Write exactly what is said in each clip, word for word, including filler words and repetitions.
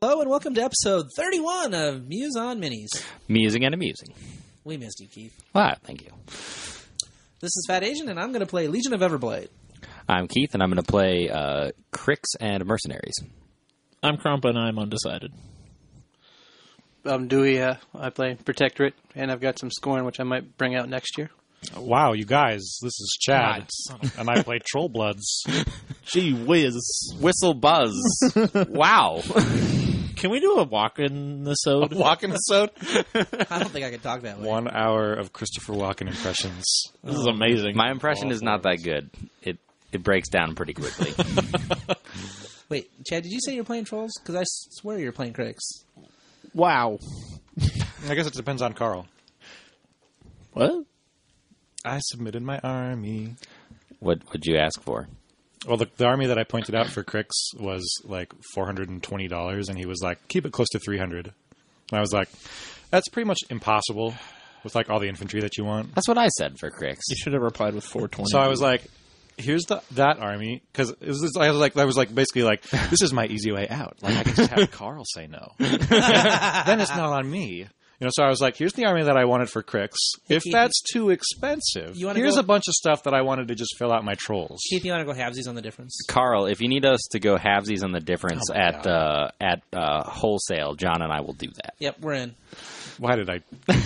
Hello and welcome to episode thirty-one of Muse on Minis. Musing and amusing. We missed you, Keith. Ah, thank you. This is Fat Asian, and I'm going to play Legion of Everblade. I'm Keith, and I'm going to play uh, Crix and Mercenaries. I'm Crump, and I'm undecided. I'm Dewey. Uh, I play Protectorate, and I've got some scoring, which I might bring out next year. Wow, you guys, this is Chad, God, and I play Troll Bloods. Gee whiz. Whistle Buzz. Wow. Can we do a walk-in episode? Walking episode? I don't think I can talk that way. One hour of Christopher Walken impressions. This is amazing. My impression is not that good. It it breaks down pretty quickly. Wait, Chad, did you say you're playing Trolls? Because I swear you're playing Crix. Wow. I guess it depends on Carl. What? I submitted my army. What would you ask for? Well, the, the army that I pointed out for Crix was like four hundred twenty dollars, and he was like, keep it close to three hundred dollars. And I was like, that's pretty much impossible with like all the infantry that you want. That's what I said for Crix. You should have replied with four twenty. So I was like, here's the that army, because I was like, I was like basically like, this is my easy way out. Like I can just have Carl say no. Then it's not on me. You know, so I was like, here's the army that I wanted for Crix. If Keith, that's too expensive, you wanna here's go- a bunch of stuff that I wanted to just fill out my trolls. Keith, you want to go halvesies on the difference? Carl, if you need us to go halvesies on the difference Oh my at uh, at uh, wholesale, John and I will do that. Yep, we're in. Why did I?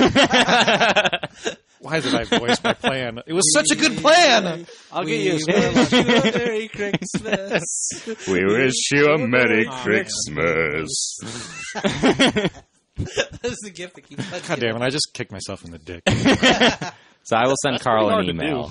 Why did I voice my plan? It was such a good plan. I'll We get you a score. wish you a Merry Christmas. We wish you a Merry Christmas. That is the gift that keeps on God damn it! I just kicked myself in the dick. So I will send Carl an pretty email.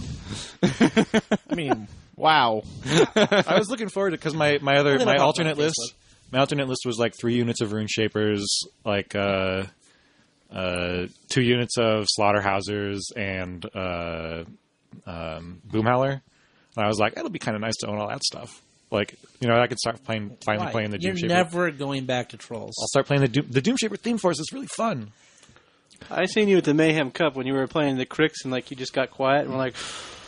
I mean, wow. I was looking forward to because my my other Look it my up on alternate Facebook. list my alternate list was like three units of Rune Shapers, like uh, uh, two units of Slaughterhousers, and uh, um, Boomhowler. And I was like, it'll be kind of nice to own all that stuff. Like, you know, I could start playing finally Why? playing the You're Doom Shaper. never going back to Trolls. I'll start playing the Doom, the Doom Shaper theme force. It's really fun. I seen you at the Mayhem Cup when you were playing the Crix, and like you just got quiet, and we're like,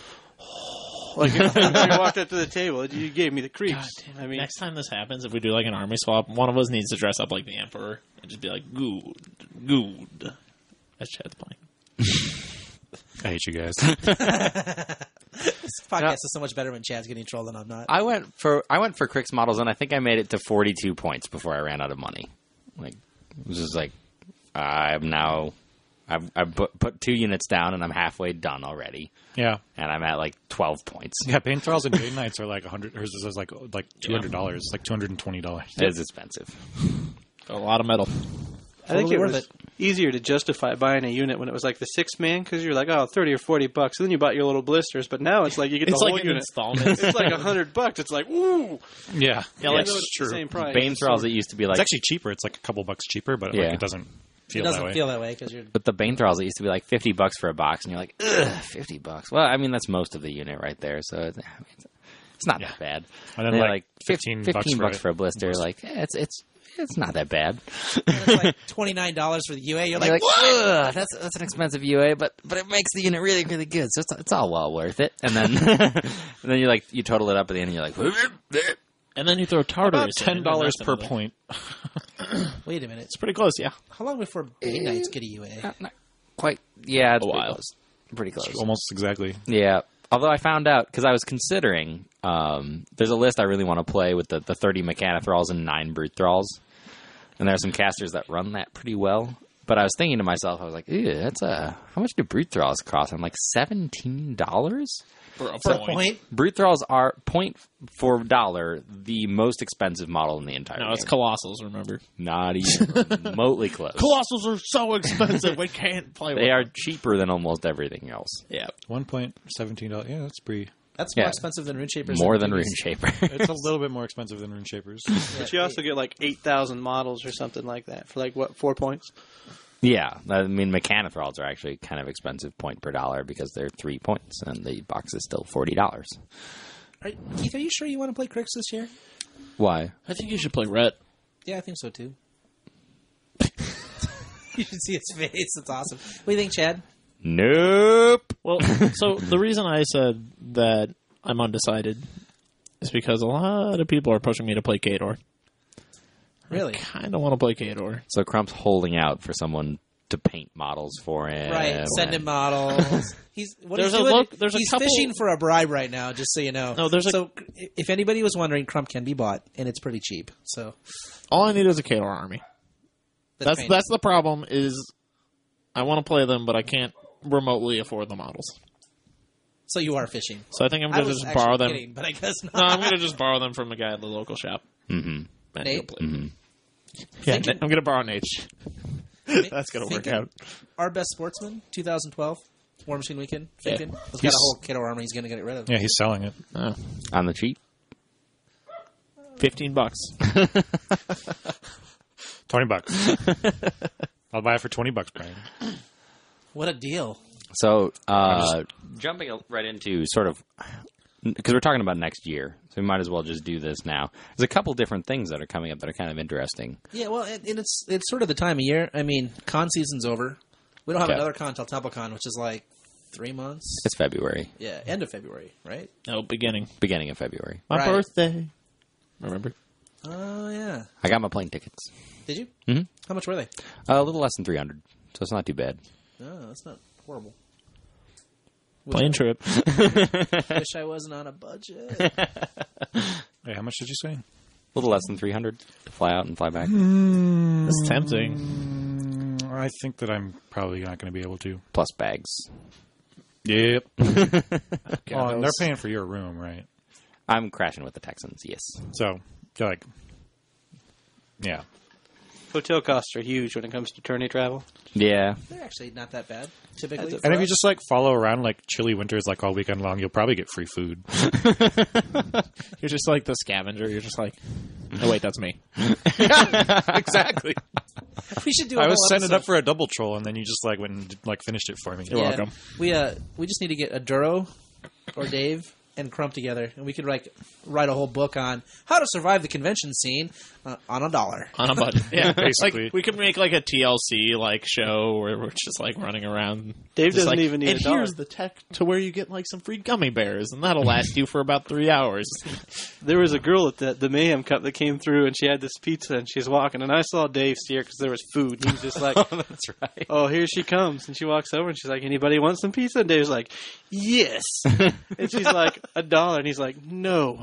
like you walked up to the table, and you gave me the creeps. I mean, Next time this happens, if we do like an army swap, one of us needs to dress up like the Emperor and just be like, good, good. That's Chad's playing. I hate you guys. This podcast is so much better when Chad's getting trolled than I'm not. I went for I went for Crix models, and I think I made it to forty-two points before I ran out of money. Like, it was just like, I'm now, I've, I've put, put two units down, and I'm halfway done already. Yeah, And I'm at like twelve points. yeah. Pain Thralls and Jade Knights are like a hundred. Hers is like like two hundred dollars, like two hundred and twenty dollars. It is expensive. A lot of metal. I think Totally it worth was it. easier to justify buying a unit when it was like the six man because you're like, oh, thirty or forty bucks, and then you bought your little blisters. But now it's like you get It's the like whole an unit. installment. It's like a hundred bucks. It's like, ooh, Yeah, Yeah, like, even though it's true. the same price. Bane Thralls, it used to be like, it's actually cheaper. It's like a couple bucks cheaper, but Yeah. like it doesn't feel It doesn't that way. feel that way because you're. but the Bane Thralls, it used to be like fifty bucks for a box, and you're like, ugh, fifty bucks. Well, I mean, that's most of the unit right there, so it's, I mean, it's, it's not Yeah. that bad. And then They're like, like fifteen, fifteen bucks, bucks for a blister. Like, eh, it's it's it's not that bad. It's like twenty-nine dollars for the U A. You're like, You're like, what? ugh, that's that's an expensive U A, but but it makes the unit really really good, so it's it's all well worth it. And then and then you like you total it up at the end, and you're like, And then you throw Tartarus about in, ten and dollars that's per another- point. Wait a minute. It's pretty close, yeah. How long before Bane Knights get a U A? not, not quite. Yeah, it's A pretty while. close. Pretty close. Almost exactly. Yeah. Although I found out, because I was considering, um, there's a list I really want to play with the, the thirty Mechanothralls and nine Brute Thralls. And there are some casters that run that pretty well. But I was thinking to myself, I was like, ew, that's a, how much do Brute Thralls cost? I'm like, seventeen dollars? For a For a point. point? Brute Thralls are, point for dollar, the most expensive model in the entire No, game. it's Colossals, remember? Not even remotely close. Colossals are so expensive, we can't play with They are them. cheaper than almost everything else. Yeah. One point seventeen dollars. Yeah, that's pretty. That's more Yeah. expensive than Rune Shapers. More and than Rune Runes. Shaper. It's a little bit more expensive than Rune Shapers. But you also get like eight thousand models or something like that for like what four points. Yeah, I mean, Mechanothralls are actually kind of expensive point per dollar because they're three points, and the box is still forty dollars. Are, Keith, are you sure you want to play Crix this year? Why? I think you should play Rhett. Yeah, I think so too. You should see his face. It's awesome. What do you think, Chad? Nope. Well, so the reason I said that I'm undecided is because a lot of people are pushing me to play Kador. Really? Kind of want to play Kador. So Crump's holding out for someone to paint models for him. Right. Send him models. He's what There's he's a doing. look- there's a he's couple- fishing for a bribe right now. Just so you know. No, there's a- so if anybody was wondering, Crump can be bought, and it's pretty cheap. So All I need is a Kador army. That's painted. that's the problem. Is I want to play them, but I can't remotely afford the models. So you are fishing. So I think I'm I going to was just actually borrow them. kidding, but I guess not. No, I'm going to just borrow them from the guy at the local shop. Mm-hmm. And Nate? go play. Mm-hmm. Yeah, Thinking- I'm going to borrow Nate's. That's going to work Thinking out. Our best sportsman, twenty twelve, War Machine Weekend. Yeah. Thinking he's got He's- a whole Kato armor. He's going to get rid of. Yeah, he's selling it. Oh, On the cheap. fifteen bucks. Twenty bucks. I'll buy it for twenty bucks, Brian. What a deal! So, uh, jumping right into sort of, because we're talking about next year, so we might as well just do this now. There's a couple different things that are coming up that are kind of interesting. Yeah, well, and, and it's it's sort of the time of year. I mean, con season's over. We don't have Yeah. another con till TapoCon, which is like three months. It's February, Yeah, end of February, right? No, beginning. beginning of February. My Right. birthday. Remember? Oh yeah. I got my plane tickets. Did you? Mhm. How much were they? Uh, a little less than three hundred, so it's not too bad. No, that's not horrible. Plane trip. Wish I wasn't on a budget. Hey, how much did you say? A little less than three hundred to fly out and fly back, It's tempting. Mm, I think that I'm probably not going to be able to. plus bags. Yep. God, Oh, that and they're was- paying for your room, right? I'm crashing with the Texans, yes. So, they're like, yeah. Hotel costs are huge when it comes to tourney travel. Yeah. They're actually not that bad, typically. And for if you us. just like follow around like chilly winters like all weekend long, you'll probably get free food. You're just like the scavenger. You're just like, oh wait, that's me. Exactly. we should do. A I was whole setting it up episode. for a double troll, and then you just like went and like finished it for me. You're Yeah. welcome. We uh we just need to get a Duro or Dave and Crump together, and we could like write a whole book on how to survive the convention scene uh, on a dollar. On a budget. Yeah, Basically. Like, we could make like a T L C like show where we're just like running around. Dave Just doesn't like, even need and a dollar. here's the tech to where you get like some free gummy bears, and that'll last you for about three hours. There was a girl at the, the Mayhem Cup that came through, and she had this pizza, and she's walking, and I saw Dave steer because there was food. He was just like, That's right. "Oh, here she comes," and she walks over, and she's like, "Anybody want some pizza?" And Dave's like, "Yes," and she's like, "A dollar," and he's like, "No."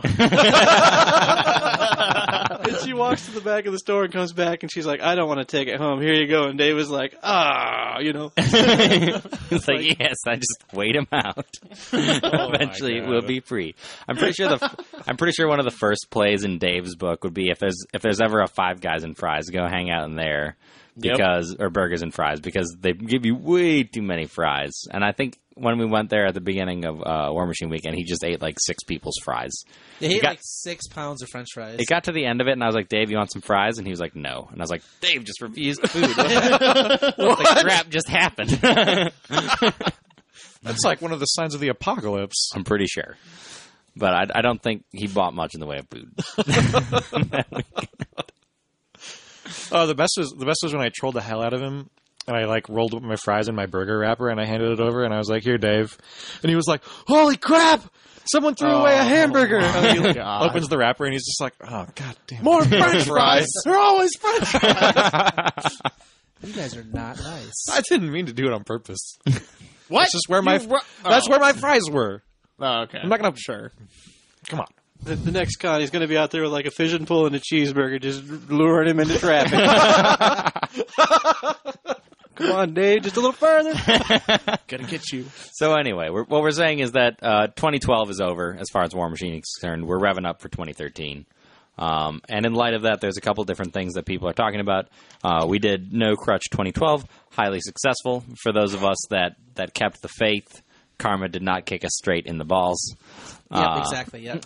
And she walks to the back of the store and comes back, and she's like, "I don't want to take it home. Here you go." And Dave was like, "Ah, you know." It's like, yes, I just wait him out. Eventually, it God. will be free. I'm pretty sure the I'm pretty sure one of the first plays in Dave's book would be if there's if there's ever a Five Guys and Fries, go hang out in there Yep. because or burgers and fries because they give you way too many fries. And I think when we went there at the beginning of uh, War Machine Weekend, he just ate like six people's fries. They ate got- like six pounds of French fries. It got to the end of it, and I was like, "Dave, you want some fries?" And he was like, "No." And I was like, "Dave just refused food. What the crap just happened?" That's like one of the signs of the apocalypse. I'm pretty sure. But I, I don't think he bought much in the way of food. Oh, the best was the best was when I trolled the hell out of him, and I like rolled up my fries in my burger wrapper, and I handed it over, and I was like, "Here, Dave," and he was like, "Holy crap! Someone threw away a hamburger!" And he God. opens the wrapper, and he's just like, "Oh god damn, More French fries. They're always French fries. You guys are not nice. I didn't mean to do it on purpose. What? That's just where my You ru- that's oh. where my fries were. Oh, okay. I'm not gonna sure. Come on." The, the next con, he's going to be out there with like a fishing pole and a cheeseburger, just luring him into traffic. Come on, Dave, just a little further. Gonna get you. So anyway, we're, what we're saying is that uh, twenty twelve is over as far as War Machine is concerned. We're revving up for twenty thirteen. Um, and in light of that, there's a couple different things that people are talking about. Uh, we did No Crutch twenty twelve, highly successful. For those of us that, that kept the faith, karma did not kick us straight in the balls. Yep, Uh, exactly. Yep.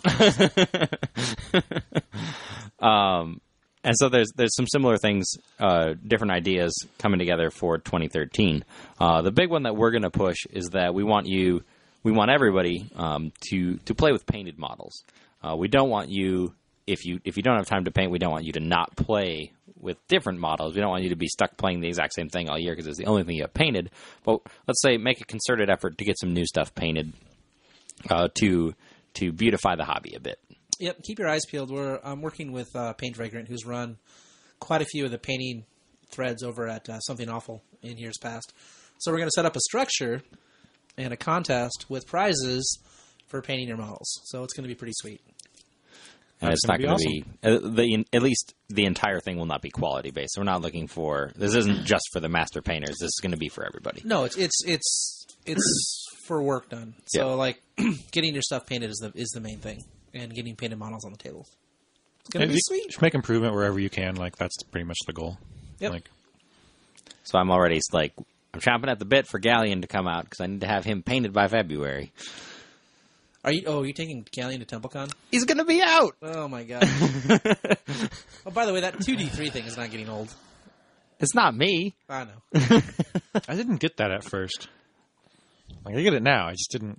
Um, and so there's there's some similar things, uh, different ideas coming together for twenty thirteen. Uh, the big one that we're going to push is that we want you, we want everybody um, to to play with painted models. Uh, we don't want you if you if you don't have time to paint, we don't want you to not play with different models. We don't want you to be stuck playing the exact same thing all year because it's the only thing you have painted. But let's say make a concerted effort to get some new stuff painted uh, to to beautify the hobby a bit. Yep. Keep your eyes peeled. We're I'm working with uh, Paint Vagrant, who's run quite a few of the painting threads over at uh, Something Awful in years past. So we're going to set up a structure and a contest with prizes for painting your models. So it's going to be pretty sweet. And it's gonna not be going to be, uh, the at least the entire thing will not be quality based. So we're not looking for, this isn't just for the master painters. This is going to be for everybody. No, it's it's it's it's for work done. So Yeah. like getting your stuff painted is the is the main thing, and getting painted models on the tables. It's going to And be you sweet. Just make improvement wherever you can. Like that's pretty much the goal. Yep. Like So I'm already like, I'm chomping at the bit for Galleon to come out because I need to have him painted by February. Are you? Oh, are you taking Galleon to TempleCon? He's going to be out. Oh my god! Oh, by the way, that two D three thing is not getting old. It's not me. I know. I didn't get that at first. Like I get it now. I just didn't.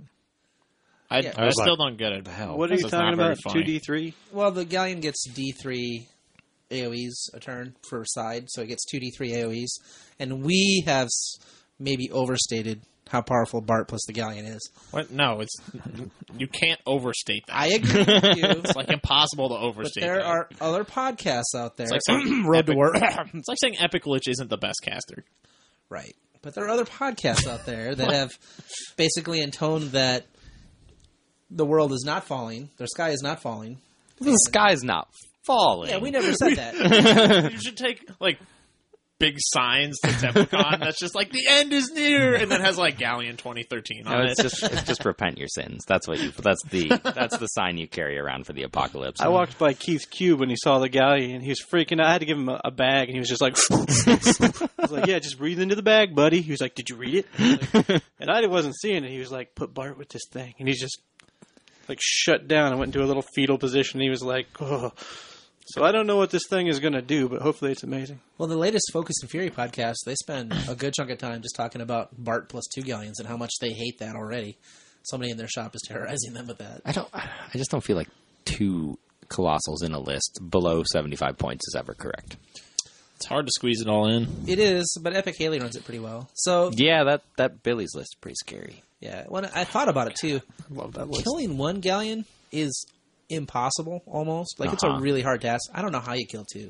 I, Yeah. I, I was still like, don't get it. the hell? What are you It's not talking very about? funny. two D three? Well, the Galleon gets D three A O Es a turn for side, so it gets two D three A O Es, and we have s- maybe overstated how powerful Bart plus the Galleon is. What? No, it's you can't overstate that. I agree with you, It's like impossible to but overstate. there that. are other podcasts out there. It's like saying Road to Epic- Work. It's like saying Epic Lich isn't the best caster. Right. But there are other podcasts out there that have basically intoned that the world is not falling, their sky is not falling. The sky's not falling. Yeah, we never said that. You should take like big signs to TempleCon that's just like the end is near, and then has like Galleon twenty thirteen on No, it. it's just it's just repent your sins. That's what you. That's the that's the sign you carry around for the apocalypse. I walked by Keith's cube when he saw the Galleon, and he was freaking out. I had to give him a, a bag, and he was just like, I was like, yeah, just breathe into the bag, buddy. He was like, did you read it? I was like- and I wasn't seeing it. He was like, put Bart with this thing. And he's just like shut down and went into a little fetal position. He was like, oh. So I don't know what this thing is going to do, but hopefully it's amazing. Well, the latest Focus and Fury podcast, they spend a good chunk of time just talking about Bart plus two Galleons and how much they hate that already. Somebody in their shop is terrorizing them with that. I don't. I just don't feel like two colossals in a list below seventy-five points is ever correct. It's hard to squeeze it all in. It is, but Epic Haley runs it pretty well. So, Yeah, that that Billy's list is pretty scary. yeah, when I thought about it too, Love that list. killing one Galleon is impossible almost. Like, it's a Uh-huh. really hard task. I don't know how you kill two.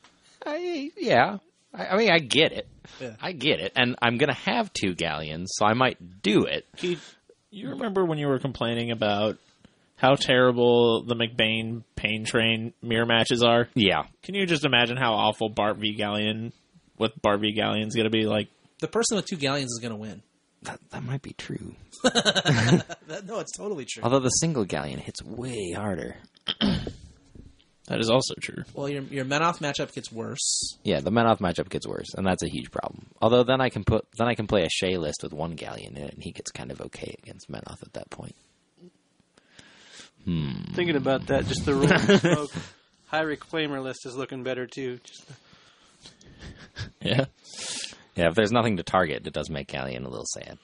I, yeah, I, I mean, I get it. Yeah. I get it, and I'm gonna have two galleons, so I might do it. Keith, you remember when you were complaining about how terrible the McBain Pain Train mirror matches are? Yeah, Can you just imagine how awful Bart v Galleon with Bart v Galleon's going to be like? The person with two Galleons is going to win. that, that might be true. That, no, it's totally true. Although the single galleon hits way harder. That is also true. Well, your your Menoth matchup gets worse. Yeah, the Menoth matchup gets worse, and that's a huge problem. Although then I can put then I can play a Shea list with one galleon in it, and he gets kind of okay against Menoth at that point. Thinking about that, just the roll of smoke. High reclaimer list is looking better too. Just Yeah. Yeah, if there's nothing to target, it does make Galleon a little sad.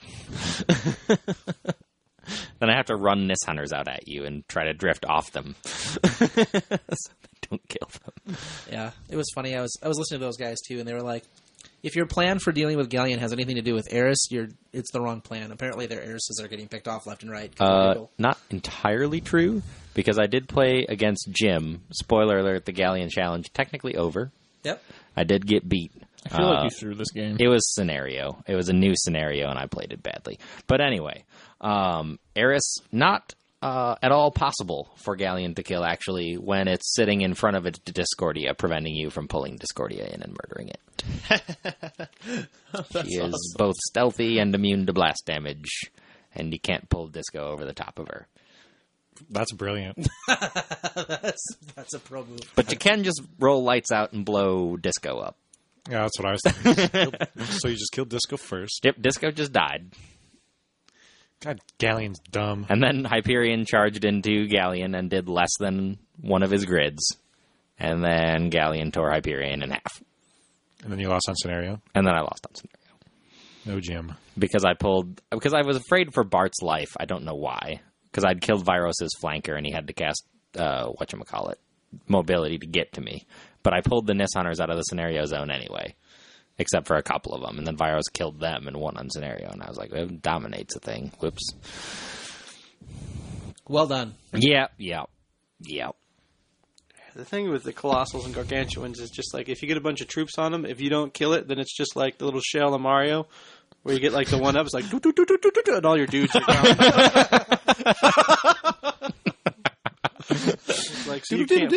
Then I have to run Nis Hunters out at you and try to drift off them. So they don't kill them. Yeah, it was funny. I was I was listening to those guys too, and they were like, "If your plan for dealing with Galleon has anything to do with Eris, you're it's the wrong plan." Apparently, their Erises are getting picked off left and right. 'cause of Uh, people. not entirely true, because I did play against Jim. Spoiler alert, the Galleon challenge technically over. Yep. I did get beat. I feel Uh, like you threw this game. It was scenario. It was a new scenario, and I played it badly. But anyway, um, Eris, not uh, at all possible for Galleon to kill, actually, when it's sitting in front of its Discordia, preventing you from pulling Discordia in and murdering it. She is both stealthy and immune to blast damage, and you can't pull Disco over the top of her. That's brilliant. that's that's a pro move. But you can just roll lights out and blow Disco up. Yeah, that's what I was thinking. Just kill- so you just killed Disco first. Yep, Disco just died. God, Galleon's dumb. And then Hyperion charged into Galleon and did less than one of his grids. And then Galleon tore Hyperion in half. And then you lost on scenario. And then I lost on scenario. No Jim. Because I pulled... Because I was afraid for Bart's life. I don't know why. Because I'd killed Viros's flanker and he had to cast, uh, whatchamacallit, mobility to get to me. But I pulled the Nis Hunters out of the scenario zone anyway. Except for a couple of them. And then Viros killed them and won on scenario. And I was like, it dominates a thing. Whoops. Well done. Yeah, yeah, yeah. The thing with the Colossals and Gargantuans is just like if you get a bunch of troops on them, if you don't kill it, then it's just like the little shell of Mario, where you get like the one up, it's like doo, doo, doo, doo, doo, doo, and all your dudes are down. It's like so you can't.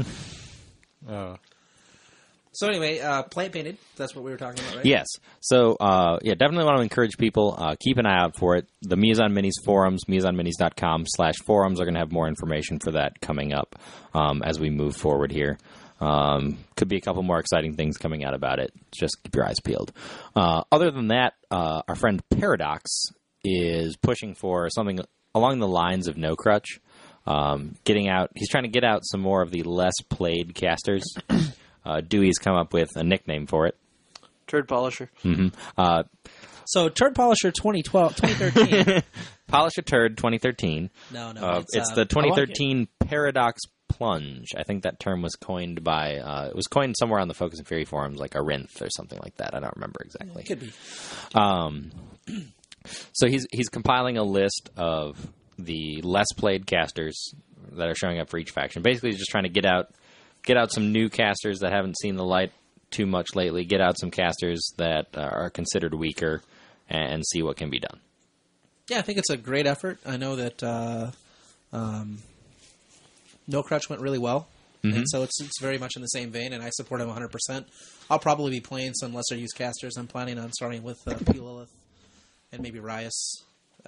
Oh. So anyway, uh, plant painted. That's what we were talking about, right? Yes. So, uh, yeah, definitely want to encourage people. Uh, keep an eye out for it. The Miazon Minis forums, miazon minis dot com slash forums are going to have more information for that coming up um, as we move forward here. Um, could be a couple more exciting things coming out about it. Just keep your eyes peeled. Uh, other than that, uh, our friend Paradox is pushing for something along the lines of No Crutch. Um, getting out, he's trying to get out some more of the less played casters. Uh, Dewey's come up with a nickname for it. Turd Polisher. Mm-hmm. Uh, So Turd Polisher twenty twelve, twenty thirteen. Polish a Turd twenty thirteen. No, no. Uh, it's it's uh, the twenty thirteen Paradox Plunge. I think that term was coined by, uh, it was coined somewhere on the Focus and Fury forums, like Arinth or something like that. I don't remember exactly. Could be. Um, so he's he's compiling a list of the less played casters that are showing up for each faction. Basically, he's just trying to get out get out some new casters that haven't seen the light too much lately. Get out some casters that uh, are considered weaker, and see what can be done. Yeah, I think it's a great effort. I know that uh, um, No Crutch went really well, Mm-hmm. and so it's it's very much in the same vein, and I support him one hundred percent. I'll probably be playing some lesser used casters. I'm planning on starting with uh, P. Lilith and maybe Rias.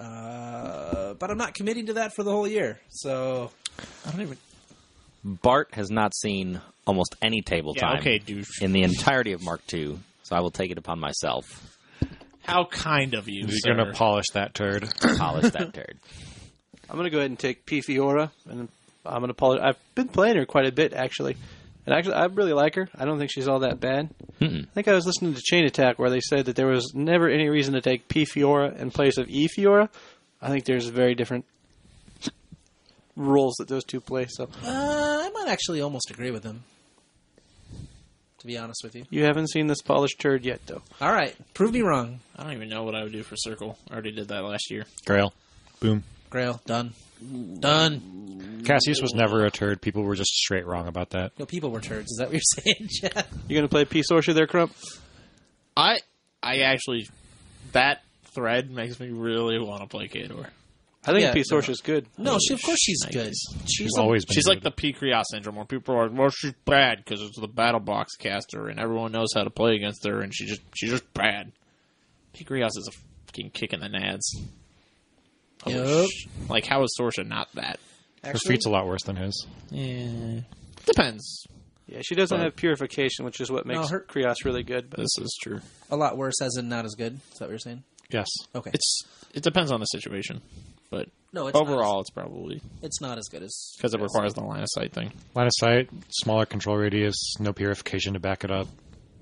Uh, but I'm not committing to that for the whole year. So I don't even. Bart has not seen almost any table Yeah, time okay, douche. in the entirety of Mark two, so I will take it upon myself How kind of you, You're sir. going to polish that turd. to polish that turd. I'm going to go ahead and take P. Fiora, and I'm going to polish. I've been playing her quite a bit, actually. And actually, I really like her. I don't think she's all that bad. Mm-mm. I think I was listening to Chain Attack where they said that there was never any reason to take P. Fiora in place of E. Fiora. I think there's very different roles that those two play. So uh, I might actually almost agree with him, to be honest with you. you haven't seen this polished turd yet, though. All right, prove me wrong. I don't even know what I would do for Circle. I already did that last year. Grail. Boom. Grail, done. Done. Cassius was never a turd. People were just straight wrong about that. No, people were turds. Is that what you're saying, Chad? You going to play P. Sorcerer there, Crump? I I actually that thread makes me really want to play Kador. I think Yeah, P. no. Sorcerer's good. No, she, of course she's Nice. good. She's She's a- always been She's good. like the P. Krios syndrome, where people are like, "Well, she's bad because it's the battle box caster, and everyone knows how to play against her, and she just she's just bad." P. Krios is a fucking kick in the nads. Oh, Yup. sh- Like, how is Sorsha not that? Her actually, feet's a lot worse than his. Yeah, depends. Yeah, she doesn't But- have purification, which is what makes No, her- Krios really good. But This is true. a lot worse, as in not as good. Is that what you're saying? Yes. Okay. It's it depends on the situation, but No, it's not overall, it's probably as, it's not as good as because it requires the line of sight thing. Line of sight, smaller control radius, no purification to back it up.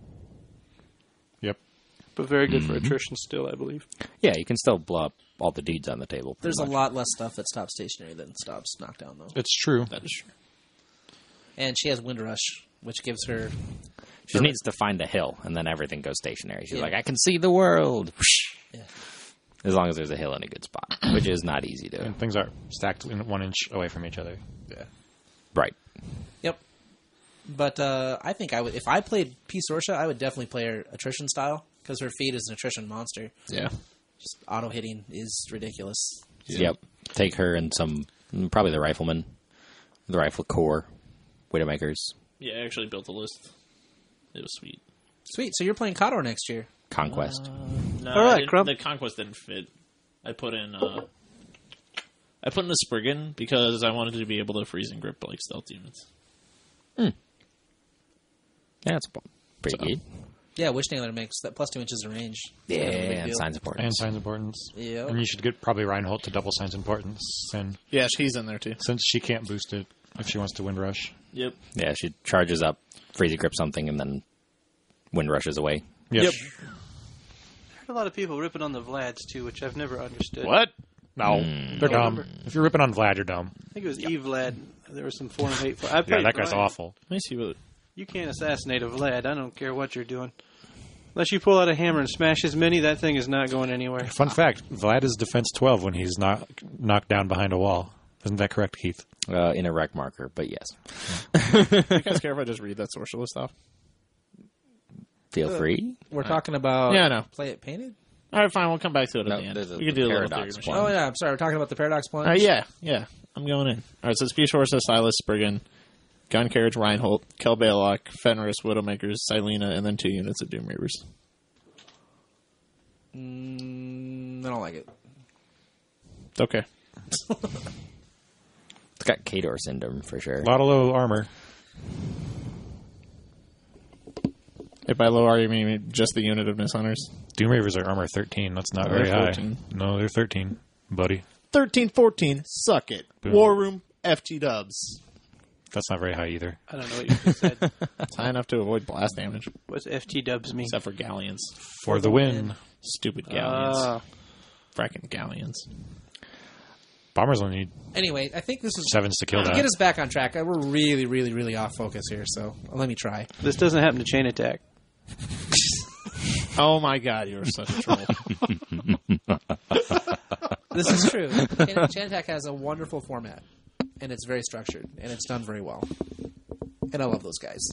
Yep. but very good for Mm-hmm. attrition still, I believe. Yeah, you can still blow up all the dudes on the table. pretty There's a much. lot less stuff that stops stationary than stops knockdown, though. It's true. That is true. And she has Wind Rush, which gives her. She just needs to find a hill, and then everything goes stationary. She's Yeah. like, I can see the world. Yeah. As long as there's a hill in a good spot, which is not easy to. And things are stacked in one inch away from each other. Right. Yep. But uh, I think I would, if I played P. Sorsha, I would definitely play her attrition style because her feat is an attrition monster. Yeah. Just auto hitting is ridiculous. Yep. Take her and some, probably the rifleman, the rifle corps, Widowmakers, Yeah, I actually built a list. It was sweet. Sweet. So you're playing Kador next year. Conquest. No, All right, I didn't- Crump. the conquest didn't fit. I put in uh, I put in a Spriggan because I wanted to be able to freeze and grip like stealth demons. Yeah, that's pretty So- good. Yeah, Wish Nailer makes that plus two inches of range. Yeah, It's kind of a big and deal. signs of And importance. signs importance. Yep. And you should get probably Reinhold to double signs importance. And Yeah, he's in there too. since she can't boost it if she wants to wind rush. Yep. Yeah, she charges up, freeze grip something, and then wind rushes away. Yep. Yep. I heard a lot of people ripping on the Vlads too, which I've never understood. What? No, they're Don't dumb. remember. If you're ripping on Vlad, you're dumb. I think it was Eve Vlad. There was some four and eight. I Yeah, played that guy's Brian. awful. Let me see what. You can't assassinate a Vlad. I don't care what you're doing. Unless you pull out a hammer and smash his mini, that thing is not going anywhere. Fun fact: Vlad is defense twelve when he's not knocked down behind a wall. Isn't that correct, Keith? Uh, in a rec marker, but yes. Do you guys care if I just read that source list off? Feel free. We're talking about Yeah, I know. Play It Painted? All right, fine. We'll come back to it No, at the end. there's a- We can the do a little paradox theory one. machine. Oh, yeah, I'm sorry. We're talking about the Paradox Plunge? Uh, yeah, yeah. I'm going in. All right, so it's Speed Force, Silas, Spriggan, Gun Carriage, Reinhold, Kel Baylock, Fenris, Widowmakers, Silena, and then two units of Doom Reavers. Mm, I don't like it. It's okay. It's got Kador syndrome for sure. A lot of low armor. If by low are you mean just the unit of Mishunters? Doom Reavers are armor thirteen. That's not Oh, very they're high. fourteen. No, they're thirteen, buddy. thirteen fourteen, suck it. Boom. War Room, F G dubs. That's not very high either. I don't know what you just said. It's high enough to avoid blast damage, What's F T dubs mean? except for galleons. For the win. Stupid galleons. Ah. Fracking galleons. Bombers only need Anyway, I think this is... sevens to kill To that. get us back on track, we're really, really, really off focus here, so let me try. This doesn't happen to Chain Attack. Oh my god, you're such a troll. This is true. Chain Chain Attack has a wonderful format, and it's very structured, and it's done very well. And I love those guys.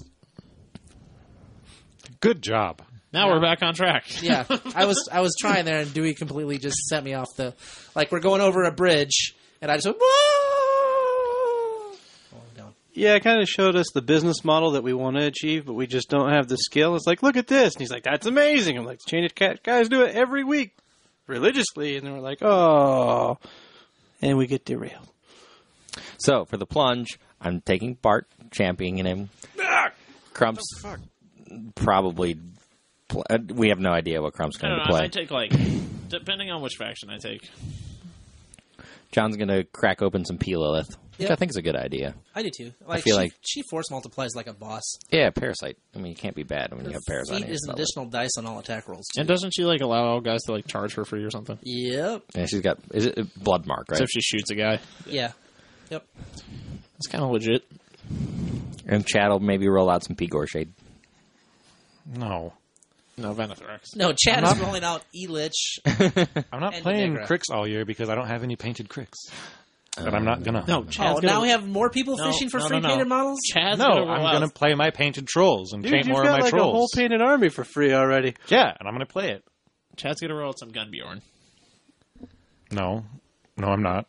Good job. Now we're back on track. Yeah, I was I was trying there, and Dewey completely just set me off the... Like, we're going over a bridge, and I just went... "Whoa!" Oh, I'm down. Yeah, it kind of showed us the business model that we want to achieve, but we just don't have the skill. It's like, look at this. And he's like, that's amazing. I'm like, Chain Attack guys do it every week religiously. And then we're like, oh. And we get derailed. So for the plunge, I'm taking Bart, championing him. Crump's probably. Pl- uh, we have no idea what Crump's I going don't to know. I play. might take, like, depending on which faction I take. John's going to crack open some P Lilith, which Yep. I think is a good idea. I do, too. Like, feel she, like- she force multiplies like a boss. Yeah, Parasite. I mean, you can't be bad when you have Parasite. Feet in your is an spell list. additional dice on all attack rolls, too. And doesn't she, like, allow all guys to, like, charge for free or something? Yep. Yeah, she's got is it Blood Mark, right? So if she shoots a guy. Yeah. Yep. It's kind of legit. And Chad will maybe roll out some Pigor Shade. No. No, Venethrax. No, Chad is rolling out E-Lich. I'm not And playing Negra. Cricks all year because I don't have any painted Cricks. But I'm not gonna. No, Oh, Chad's now gonna, we have more people No, fishing for no, free no, no. painted models? Chad's No, gonna roll I'm out. gonna play my painted trolls and Dude, paint you've more got of my like trolls. a whole painted army for free already. Yeah, and I'm gonna play it. Chad's gonna roll out some Gunbjorn. No, no, I'm not.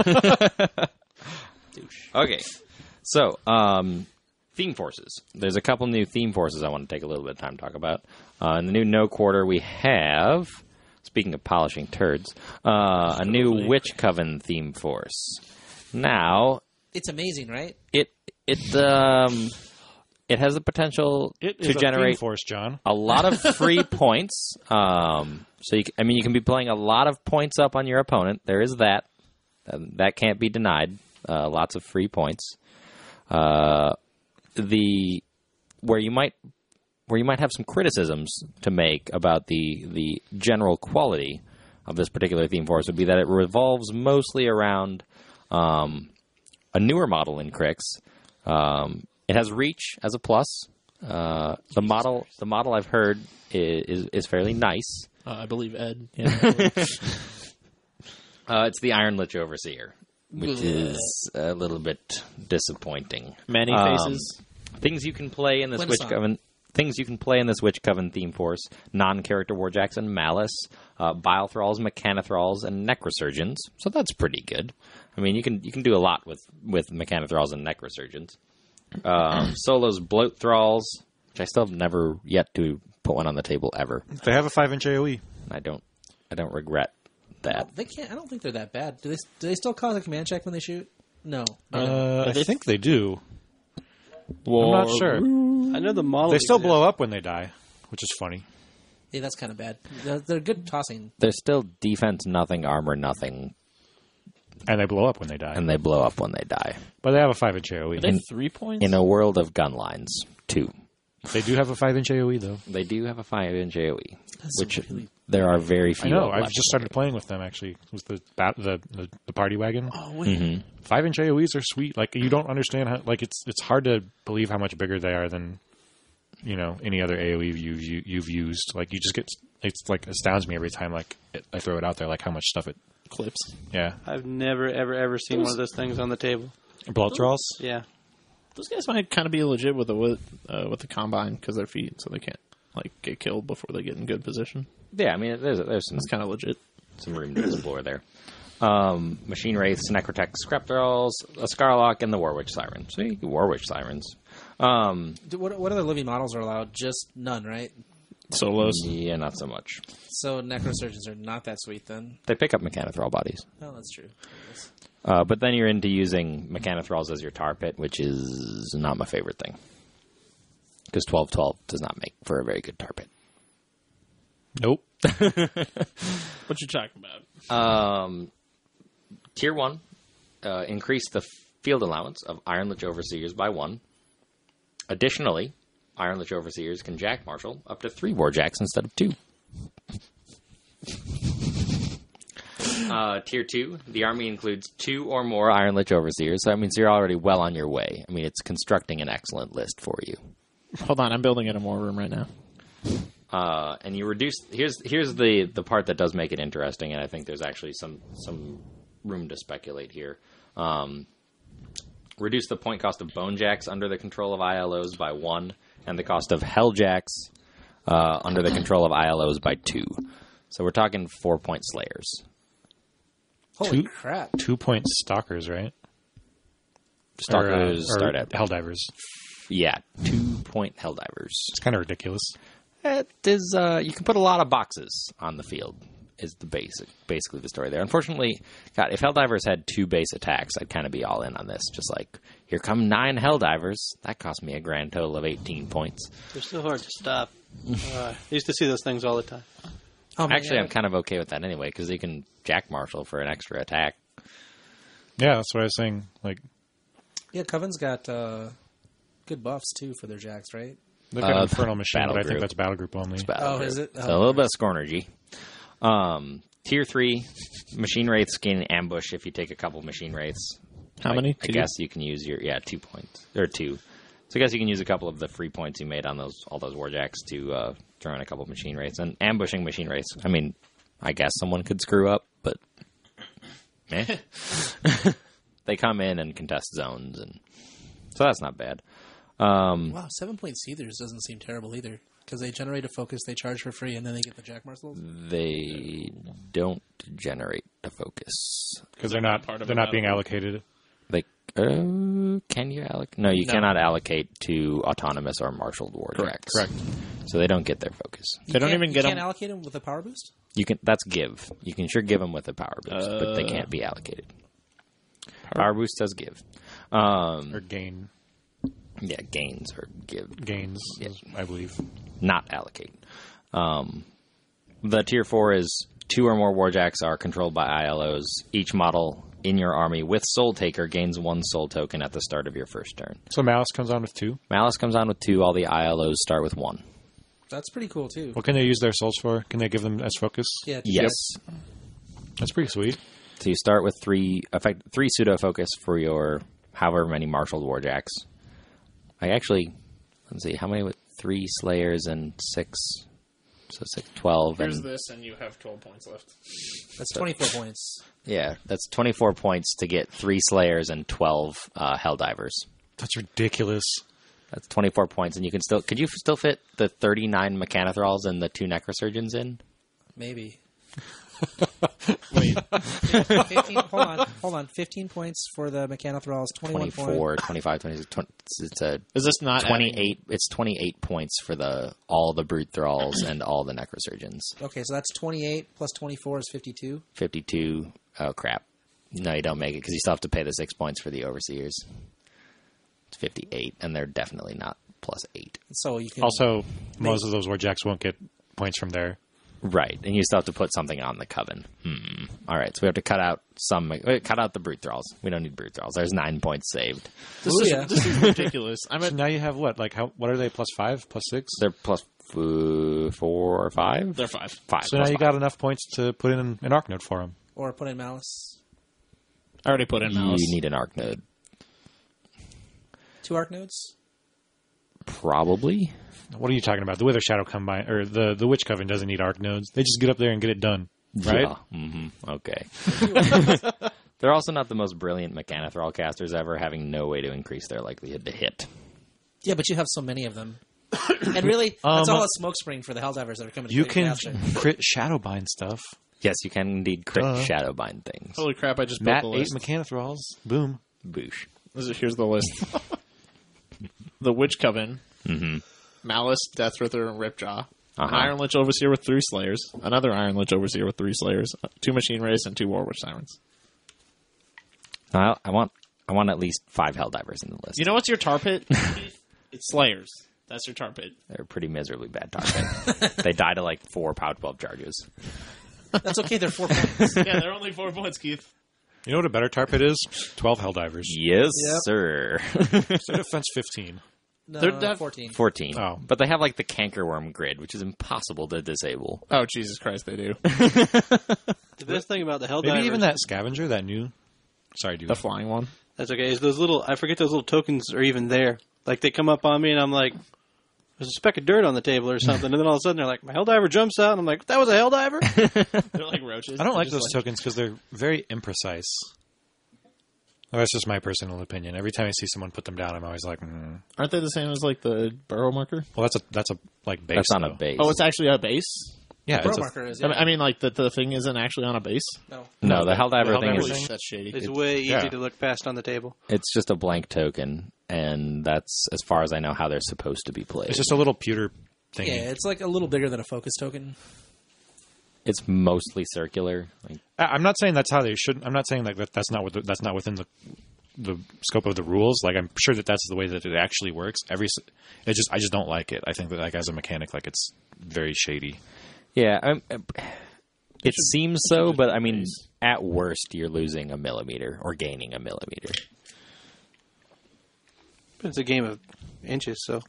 Okay, so um, theme forces. There's a couple new theme forces I want to take a little bit of time to talk about. Uh, in the new No Quarter, we have, speaking of polishing turds, uh, a new Witch Coven theme force. Now, It's amazing, right? it it um it has the potential It is to a theme generate force, John. a lot of free points. Um, so you, c- I mean, you can be playing a lot of points up on your opponent. There is that. Um, that can't be denied. Uh, lots of free points. Uh, the where you might where you might have some criticisms to make about the the general quality of this particular theme force would be that it revolves mostly around um, a newer model in Crix. Um, it has reach as a plus. Uh, the model the model I've heard is is, is fairly nice. Uh, I believe Ed. Yeah. Uh, it's the Iron Lich Overseer, which is a little bit disappointing. Many Um, faces. Things you can play in this Renaissance. Witch Coven. Things you can play in this Witch Coven theme force: non-character Warjacks and Malice, uh, Bile Thralls, Mechanothralls, and Necrosurgeons. So that's pretty good. I mean, you can you can do a lot with with Mechanothralls and Necrosurgeons. Um, solos Bloat Thralls, which I still have never yet to put one on the table ever. They have a five inch AoE. I don't I don't regret that. They can't. I don't think they're that bad. Do they? Do they still cause a command check when they shoot? No. they don't. Uh, I they- think they do. War I'm not sure. I know the model. They still exists. blow up when they die, which is funny. Yeah, that's kind of bad. They're, they're good tossing. They're still defense nothing, armor nothing, And they blow up when they die. and they blow up when they die. But they have a five inch AoE. Are they three points? In a world of gun lines, two. They do have a five inch AoE, though. They do have a five inch AoE, That's which really- there are very I few. know. of I've left just in started the playing with them, actually. With the bat, the, the the party wagon. Oh wait. game. Five inch AoEs are sweet. Like, you don't understand how. Like, it's it's hard to believe how much bigger they are than, you know, any other AoE you've you, you've used. Like, you just get. It's like astounds me every time. Like, it, I throw it out there. Like, how much stuff it clips. Yeah. I've never, ever, ever seen one of those things on the table. Blood thralls? Yeah. Those guys might kind of be legit with the with, uh, with the combine because they're feet, so they can't like get killed before they get in good position. Yeah, I mean, there's there's some It's kind of legit. some room to explore there. Um, Machine Wraiths, Necrotech, Scrap Thralls, a Scarlock, and the Warwitch Siren. See, Warwitch Sirens. Um, Do- What, what other living models are allowed? Just none, right? Solos. yeah, not so much. So necrosurgeons are not that sweet then. They pick up Mechanothrall bodies. Oh, that's true. Yes. Uh, but then you're into using Mechanothralls as your tar pit, which is not my favorite thing. Because twelve twelve does not make for a very good tar pit. Nope. What you talking about? Um, tier one, uh, increase the field allowance of Iron Lich Overseers by one. Additionally, Iron Lich Overseers can Jack Marshal up to three Warjacks instead of two. Uh, tier two, the army includes two or more Iron Lich Overseers, so that means you're already well on your way. I mean, it's constructing an excellent list for you. Hold on, I'm building in a more room right now. Uh, and you reduce here's here's the, the part that does make it interesting, and I think there's actually some some room to speculate here. Um, reduce the point cost of Bone Jacks under the control of I L Os by one, and the cost of Helljacks uh, under the control of I L Os by two. So we're talking four point Slayers. Holy Two- crap. Two point stalkers, right? Stalkers or, uh, or start at Helldivers. yeah two point Helldivers. It's kind of ridiculous. It is, uh, you can put a lot of boxes on the field, is the basic, basically the story there. Unfortunately, God, if Helldivers had two base attacks, I'd kind of be all in on this. Just like, here come nine Helldivers. That cost me a grand total of eighteen points. They're so hard to stop. Uh, I used to see those things all the time. Oh, man, Actually, yeah. I'm kind of okay with that anyway, because you can Jack Marshal for an extra attack. Yeah, that's what I was saying. Like, Yeah, Coven's got uh, good buffs, too, for their jacks, right? they've got Uh, Infernal Machine, Battle but I think Group. that's Battle Group only. Battle Oh, group. is it? So Oh. a little bit of Scornergy. Um, tier three, Machine Wraiths gain ambush if you take a couple Machine Wraiths. How Like, many? I Two? guess you can use your yeah two points or two. So I guess you can use a couple of the free points you made on those all those Warjacks to uh, throw in a couple of Machine Wraiths and ambushing Machine Wraiths. I mean, I guess someone could screw up, but eh. They come in and contest zones, and so that's not bad. Um, Wow, seven point Seethers doesn't seem terrible either. Because they generate a focus, they charge for free, and then they get the Jack Marshals. they don't generate a focus. Because they're not, part of they're a not being battle. allocated. Like, uh, can you allocate? No, you No. cannot allocate to autonomous or marshaled Warjacks. Correct. Correct. So they don't get their focus. They don't Can't- even you get can't them. allocate them with a power boost? You can. That's give. You can sure give them with a power boost, but they Uh, can't be allocated. Power boost does give. Um, Or gain yeah, gains or give, gains, I believe. not allocate. Um, the tier four is two or more Warjacks are controlled by I L Os. Each model in your army with Soul Taker gains one Soul token at the start of your first turn. So Malice comes on with two. Malice comes on with two. All the I L Os start with one. That's pretty cool, too. What can they use their souls for? Can they give them as focus? Yeah, Yes. That's pretty sweet. So you start with three effect three pseudo focus for your however many marshaled Warjacks. I actually let's see how many with three Slayers and six, so six twelve Here's and this, and you have twelve points left. That's twenty-four points. yeah, that's twenty four points to get three Slayers and twelve uh, Helldivers. That's ridiculous. That's twenty four points, and you can still could you still fit the thirty nine Mechanothralls and the two Necrosurgeons in? Maybe. Wait, fifteen, hold on, hold on. fifteen points for the Mechanothralls, twenty-one points. twenty-four, twenty-five, twenty-six, twenty, it's a is this not twenty-eight. It's twenty-eight points for the all the Brute Thralls and all the Necrosurgeons. Okay, so that's twenty-eight plus twenty-four is fifty-two. fifty-two. Oh crap! No, you don't make it because you still have to pay the six points for the Overseers. It's fifty-eight, and they're definitely not plus eight. So you can Also, most of those Warjacks won't get points from there. Right, and you still have to put something on the Coven. Hmm. All right, so we have to cut out some. Wait, cut out the Brute Thralls. We don't need Brute Thralls. There's nine points saved. This, Ooh, is, yeah. this is ridiculous. I'm So at now you have what? Like how? What are they? Plus five? Plus six? They're plus uh, four or five. they're five. Five. So now plus you five. got enough points to put in an Arknode for them. or put in Malice. I already put in Malice. You need an Arc Node, Two arc nodes. probably. What are you talking about? The Wither Shadow Combine or the the Witch Coven doesn't need Arc Nodes. They just get up there and get it done. right? Yeah. hmm Okay. They're also not the most brilliant Mechanothrall casters ever, having no way to increase their likelihood to hit. Yeah, but you have so many of them. And really, that's Um, all a smokescreen for the Helldivers that are coming to You play can Caster. crit Shadowbind stuff. Yes, you can indeed crit Duh. Shadowbind things. Holy crap! I just built Nat the eight list. Mechanothralls. Boom. Boosh. This is- Here's the list: the Witch Coven, hmm Malice, Deathwrither, and Ripjaw. An Uh-huh. Iron Lich Overseer with three Slayers. Another Iron Lich Overseer with three Slayers. Two Machine Race and two Warwitch Sirens. I, I want I want at least five Helldivers in the list. You know what's your tar pit? It's Slayers. That's your tar pit. They're a pretty miserably bad target. They die to like four Power twelve charges. That's okay, they're four points. Yeah, they're only four points, Keith. You know what a better tar pit is? Twelve Helldivers. Yes, Yep. sir. So defense fifteen. No, They're def- fourteen. fourteen. Oh. But they have like the Cankerworm grid, which is impossible to disable. Oh, Jesus Christ, they do. The best thing about the Helldivers, Maybe even that scavenger, that new. Sorry, dude. The flying one. that's okay, is those little, I forget those little tokens are even there. Like, they come up on me and I'm like, there's a speck of dirt on the table or something. And then all of a sudden they're like, my Helldiver jumps out. And I'm like, that was a Helldiver? They're like roaches. I don't like They're those just tokens because they're very imprecise. Well, that's just my personal opinion. Every time I see someone put them down, I'm always like, mm. Aren't they the same as like the burrow marker? well, that's a that's a like base. That's on though. a base. Oh, it's actually a base? Yeah, Pro it's a, marker is, I yeah. mean- I mean, like, the, the thing isn't actually on a base? no. no, the Helldiver the thing Helldiver is thing- That's shady. It's way easy yeah. to look past on the table. it's just a blank token, and that's as far as I know how they're supposed to be played. it's just a little pewter thingy. Yeah, it's like a little bigger than a focus token. It's mostly circular. Like, I, I'm not saying that's how they should. I'm not saying like that. That's not what the, that's not within the the scope of the rules. Like I'm sure that that's the way that it actually works. Every s- it just I just don't like it. I think that like as a mechanic, like it's very shady. yeah, I'm, it seems so, but I mean, at worst, you're losing a millimeter or gaining a millimeter. But it's a game of inches, so.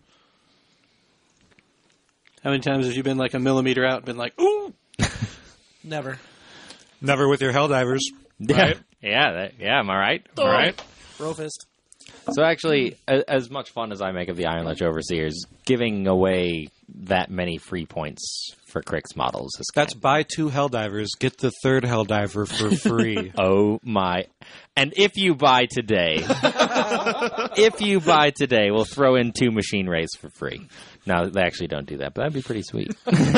How many times have you been like a millimeter out and been like, ooh? Never. Never with your Helldivers. Yeah, Right? yeah, that, yeah. Am I right? Am I right? Brofist. So actually, a- as much fun as I make of the Iron Lich Overseers, giving away that many free points for Crix models is That's kind buy two Helldivers, get the third Helldiver for free. oh my! And if you buy today, if you buy today, we'll throw in two Machine Rays for free. No, they actually don't do that, but that'd be pretty sweet.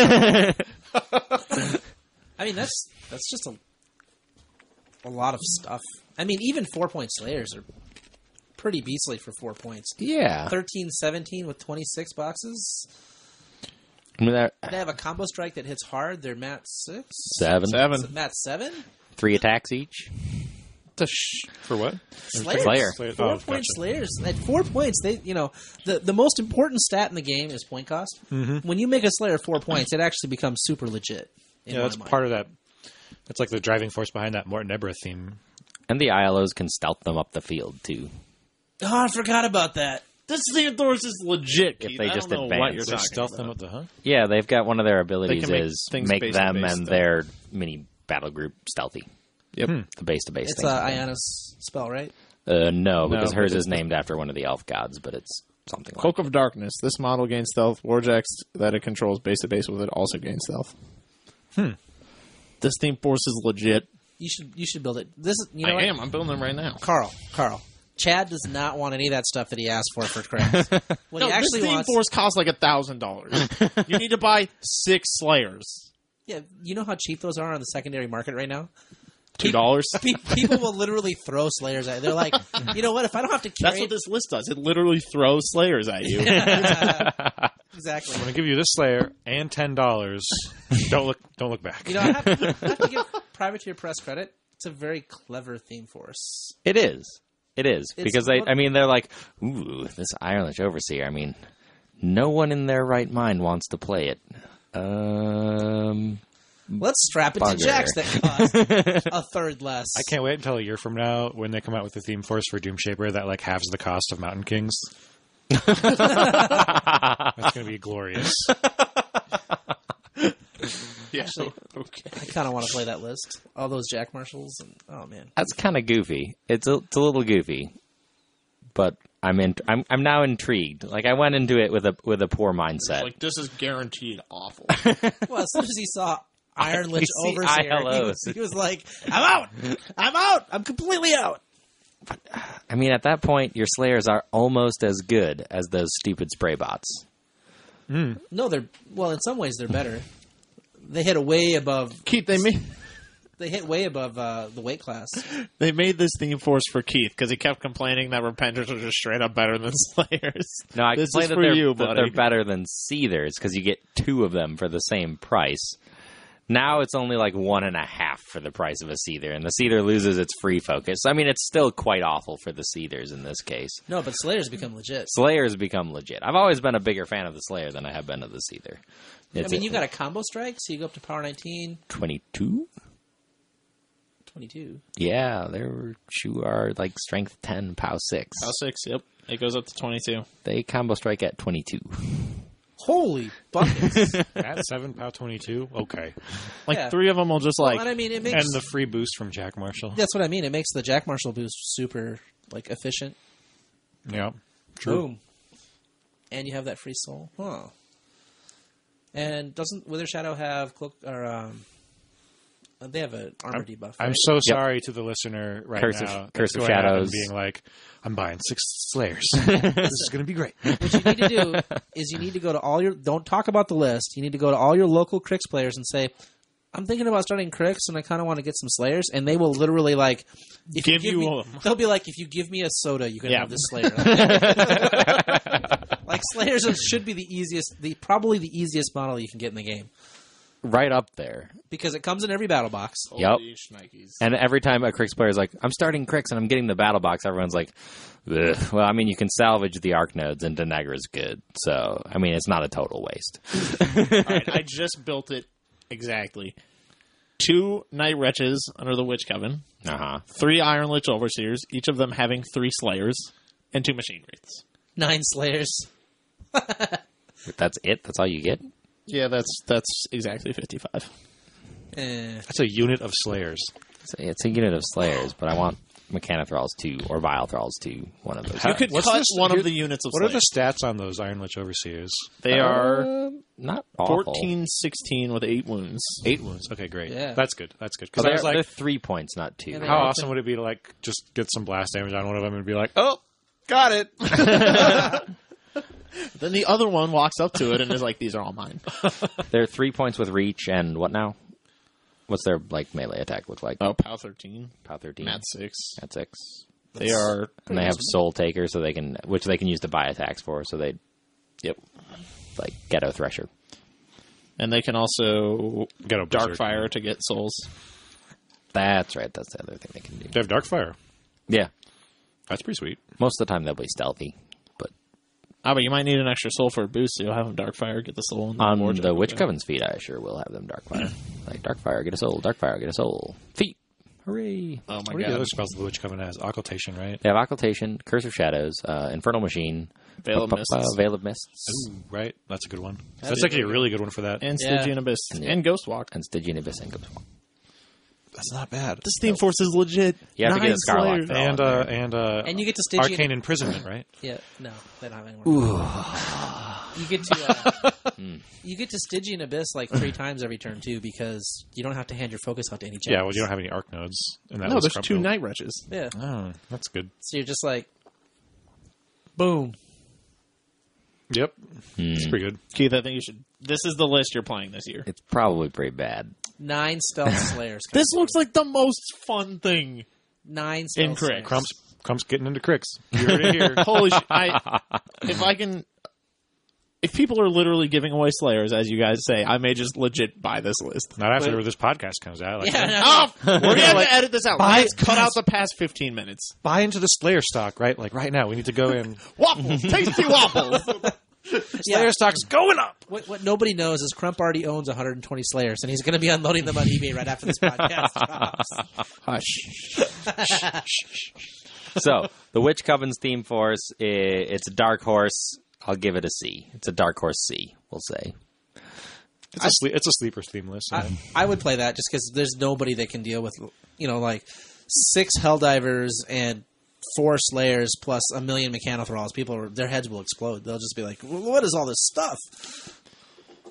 I mean, that's that's just a a lot of stuff. I mean, even four point slayers are pretty beastly for four points. Yeah, thirteen, seventeen with twenty-six boxes. I mean, that- They have a combo strike that hits hard. They're mat six. seven, Seven. Is it mat seven? three attacks each. For what? Slayers. Slayer. Four Oh, point gotcha. slayers. At four points, they you know the the most important stat in the game is point cost. Mm-hmm. When you make a slayer four points, it actually becomes super legit. In Yeah, my that's mind. part of that. That's like the driving force behind that Morton Ebra theme. And the I L Os can stealth them up the field too. Oh, I forgot about that. This Xanthorus is legit, If Keith. they I just don't know advance. what you're They talking stealth about. them up the huh? Yeah, they've got one of their abilities They can make is things make base to them base and stuff. their mini battle group stealthy. Yep. The base to base. It's thing. uh, Iana's spell, right? Uh, no, because No, hers but is it's- named after one of the elf gods, but it's something like Cloak of Darkness. This model gains stealth. Warjacks that it controls base to base with it also gains stealth. Hmm. This Steam Force is legit. You should you should build it. This is you know I what? am. I'm building them right now. Carl. Carl. Chad does not want any of that stuff that he asked for for crafts. What No, he actually this Steam wants. Force costs like a thousand dollars. You need to buy six Slayers. Yeah, you know how cheap those are on the secondary market right now. Two dollars. Pe- People will literally throw slayers at you. They're like, you know what? If I don't have to carry That's what this list does. It literally throws Slayers at you. exactly. I'm going to give you this Slayer and ten dollars. don't look. Don't look back. You know, I have, to, I have to give Privateer Press credit. It's a very clever theme force. It is. It is. It's because they, what- I mean, they're like, ooh, this Iron Lich Overseer. I mean, no one in their right mind wants to play it. Um, Let's strap it Bugger. to jacks that cost a third less. I can't wait until a year from now when they come out with the theme force for Doomshaper that like halves the cost of Mountain Kings. That's going to be glorious. yeah. Actually, Okay. I kind of want to play that list. All those Jack Marshalls. And, oh, man. that's kind of goofy. It's a, it's a little goofy, but I'm in. I'm I'm now intrigued. Like I went into it with a with a poor mindset. Like this is guaranteed awful. Well, as soon as he saw Iron Lich We see I L Overseer. He Os. was, he was like, I'm out! I'm out! I'm completely out! I mean, at that point, your Slayers are almost as good as those stupid spray bots. No, they're, well, in some ways they're better. They hit a way above, Keith, they made they hit way above uh, the weight class. they made this theme force for Keith because he kept complaining that Repenters are just straight up better than Slayers. No, I this complain is that for they're, you, that buddy. they're better than Seethers because you get two of them for the same price. Now it's only like one and a half for the price of a Seether, and the Seether loses its free focus. I mean, it's still quite awful for the Seethers in this case. No, but Slayers become legit. Slayers become legit. I've always been a bigger fan of the Slayer than I have been of the Seether. I It's mean, a- you got a combo strike, so you go up to power nineteen, twenty-two? twenty-two. Yeah, their Shu are like strength ten, pow six. Pow six, yep. It goes up to twenty-two. They combo strike at twenty-two. Holy buckets. At seven, pow twenty-two. Okay, Like, Yeah. three of them will just, like... Well, and I mean, it makes... and the free boost from Jack Marshall. That's what I mean. It makes the Jack Marshall boost super, like, efficient. Yeah, true. Boom. And you have that free soul. Huh. And doesn't Wither Shadow have cloak or um they have an armor I'm, debuff, I'm right? so sorry to the listener right Curse of- now. that's Curse of going out and Shadows. being like, I'm buying six Slayers. This is going to be great. What you need to do is you need to go to all your don't talk about the list. You need to go to all your local Crix players and say, I'm thinking about starting Crix and I kind of want to get some Slayers, and they will literally like if Give you me, them. they'll be like, if you give me a soda, you can Yeah. have this Slayer. Like Slayers should be the easiest, the probably the easiest model you can get in the game Right up there. because it comes in every battle box. Yep. Holy shnikes. And every time a Crix player is like, I'm starting Crix and I'm getting the battle box, everyone's like, ugh. Well, I mean, you can salvage the Arc Nodes and Denegra's good. So, I mean, it's not a total waste. All right, I just built it exactly. Two Night Wretches under the Witch Coven, Uh-huh. three Iron Lich Overseers, each of them having three Slayers, and two Machine Wraiths. Nine Slayers. That's it? That's all you get? Yeah, that's that's exactly fifty-five. Eh. That's a unit of Slayers. It's a, it's a unit of Slayers, but I want Mechanothralls two or Vile Thralls two, one of those. You could What's cut this- one here- of the units of What are Slayers. the stats on those Iron Lich Overseers? They are Uh, not awful. fourteen, sixteen with eight wounds. Eight wounds. Okay, great. Yeah. That's good. That's good. But Because I they're, was they're like, three points, not two. Yeah, they how are. awesome would it be to like just get some blast damage on one of them and be like, oh, got it. Then the other one walks up to it and is like, these are all mine. They're three points with reach and what now? What's their like melee attack look like? Oh, POW thirteen, Pow thirteen. Mat six. At six. They are... And they have Soul Taker, so they can, which they can use to buy attacks for. So they, Yep. like Ghetto Thresher. And they can also Get a Berserk. Darkfire to get souls. That's right. That's the other thing they can do. They have Darkfire. Yeah. That's pretty sweet. Most of the time they'll be stealthy, but Ah, but you might need an extra soul for a boost, so you'll have them Darkfire, get the soul. And on Warjump. the Witch Coven's feet, I sure will have them Darkfire. Like Darkfire, get a soul. Darkfire, get a soul. Feet. Hooray! Oh What my are the god. other spells that the Witch Coven has? Occultation, right? They have Occultation, Curse of Shadows, uh, Infernal Machine, Veil of uh, Mists. Veil of Mists, Ooh, right. That's a good one. That's That's a actually good a really good one for that. And Yeah. Stygian Abyss. And- And Ghostwalk. and Stygian Abyss and Ghostwalk. That's not bad. This theme force is legit. You have to get Nine a Scarlock Slayers. for all And of uh, them. and uh, And you get to Stygian. Arcane Imprisonment, right? Yeah, no, they don't have any more. You get to uh, you get to Stygian Abyss like three times every turn too, because you don't have to hand your focus out to any. Yeah. gems. Well, you don't have any Arc Nodes. In that No, list, there's two Crumpo. Night Wretches. Yeah, Oh, that's good. so you're just like, boom. Yep. It's pretty good. Keith, I think you should. This is the list you're playing this year. It's probably pretty bad. Nine stealth slayers. This looks like the most fun thing. nine stealth Incorrect. slayers. Crump's Crump's getting into Crix. You heard it here. Holy shit. I, if I can. If people are literally giving away Slayers, as you guys say, I may just legit buy this list. Not after But- this podcast comes out. Like, Yeah, no, Oh, we're going to like, edit this out. buy- Let's cut out the past fifteen minutes. buy into the Slayer stock, right? Like right now, we need to go in. Waffles. Tasty waffles. Slayer stock's going up. What, what nobody knows is Crump already owns one hundred twenty Slayers, and he's going to be unloading them on eBay right after this podcast drops. Hush. So, the Witch Coven's theme force, i- it's a Dark Horse. I'll give it a C. It's a Dark Horse C, we'll say. It's a sleep, it's a sleeper theme list. yeah. I, I would play that just because there's nobody that can deal with, you know, like six Helldivers and four Slayers plus a million Mechanothralls. People, are, their heads will explode. They'll just be like, "What is all this stuff?"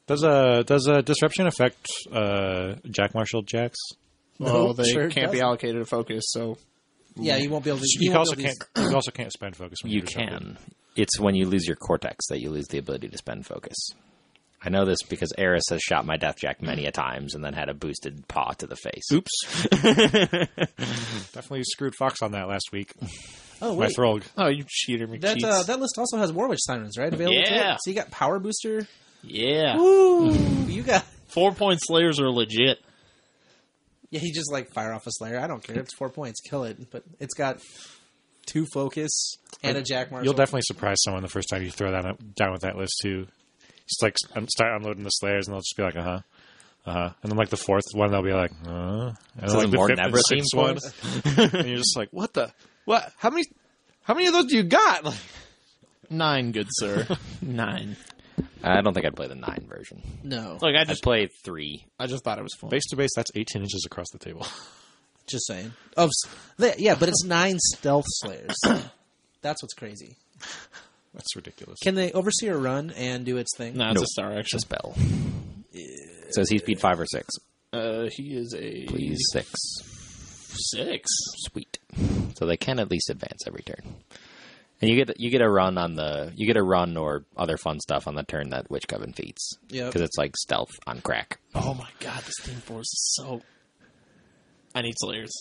Does uh does uh, disruption affect uh, Jack Marshall Jacks? Well, No, they sure it can't be doesn't. allocated a focus, so Yeah, you won't be able to. You, won't also be able can't. to use- You also can't spend focus. When You you're disrupted. can. It's when you lose your cortex that you lose the ability to spend focus. I know this because Eris has shot my Deathjack many a times and then had a boosted paw to the face. Oops. Definitely screwed Fox on that last week. Oh My wait, Throg. oh, you cheater, McCheats. that uh, that list also has Warwitch Sirens, right? Available to Yeah. it. So you got Power Booster. yeah, Ooh, you got. four point slayers are legit. Yeah, he just like fire off a Slayer. I don't care. It's four points. Kill it. But it's got two focus and a Jack Marshall. You'll definitely surprise someone the first time you throw that up, down with that list too. Just like um, start unloading the Slayers, and they'll just be like, uh huh, uh huh, and then like the fourth one, they'll be like, uh, and then, This like is the more fifth and Nebra sixth theme one, and you're just like, what the, what? How many, how many of those do you got? Like, Nine, good sir. Nine. I don't think I'd play the nine version. No, Look, I I'd just, play three. I just thought it was fun. base to base, that's eighteen inches across the table. just saying. Of s- the- yeah, but it's nine Stealth Slayers. That's what's crazy. That's ridiculous. Can the Overseer run and do its thing? No, it's Nope. a star action. It's a spell. It says he's speed five or six. Uh, he is a Please six. six. Sweet. So they can at least advance every turn. And you get you get a run on the you get a run or other fun stuff on the turn that Witch Coven feats. Yep. Because it's like stealth on crack. Oh my god, this Steam Force is so. I need slayers.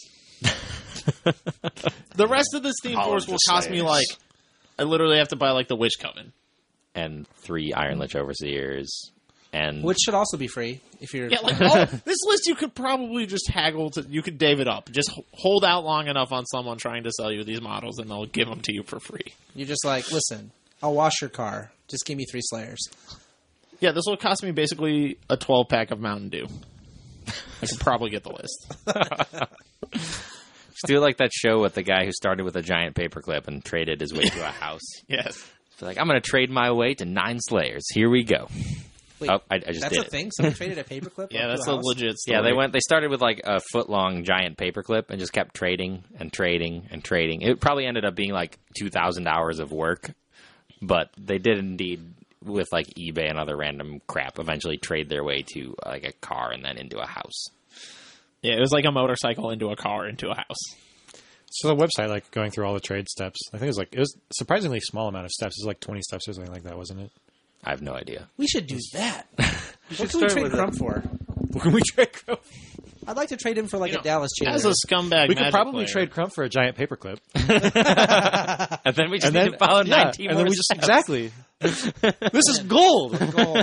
The rest of the Steam All Force of the will cost me Slayers. like. I literally have to buy like the Witch Coven. And three Iron Lich Overseers. And Which should also be free if you're. Yeah, like all, this list, you could probably just haggle to. You could Dave it up. Just h- hold out long enough on someone trying to sell you these models, and they'll give them to you for free. You're just like, listen, I'll wash your car. Just give me three Slayers. Yeah, this will cost me basically a twelve pack of Mountain Dew. I could probably get the list. just do like that show with the guy who started with a giant paperclip and traded his way to a house. Yes. So like, I'm going to trade my way to nine Slayers. Here we go. Wait, Oh, I, I just that's did a it. thing? Someone traded a paperclip? Yeah, up to that's a a house? legit story. Yeah, they went. They started with like a foot long giant paperclip and just kept trading and trading and trading. It probably ended up being like two thousand hours of work, but they did indeed, with like eBay and other random crap, eventually trade their way to uh, like a car and then into a house. Yeah, it was like a motorcycle into a car into a house. So the website, like going through all the trade steps, I think it was like it was a surprisingly small amount of steps. It was like twenty steps or something like that, wasn't it? I have no idea. We should do that. What should can we start trade with Crump it. for? When we trade Crump, I'd like to trade him for like You a know, Dallas chain. As a scumbag, we could Magic probably player, trade Crump for a giant paperclip, And then we just and need then to follow yeah, nineteen and more then we just steps. exactly. This is gold. Goal.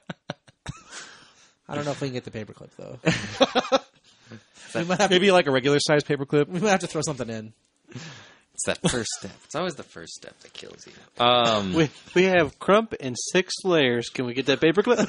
I don't know if we can get the paperclip though. we, might have to, Maybe like a regular sized paperclip. we might have to throw something in. It's that first step. It's always the first step that kills you. Um, We we have Crump in six layers. Can we get that paperclip?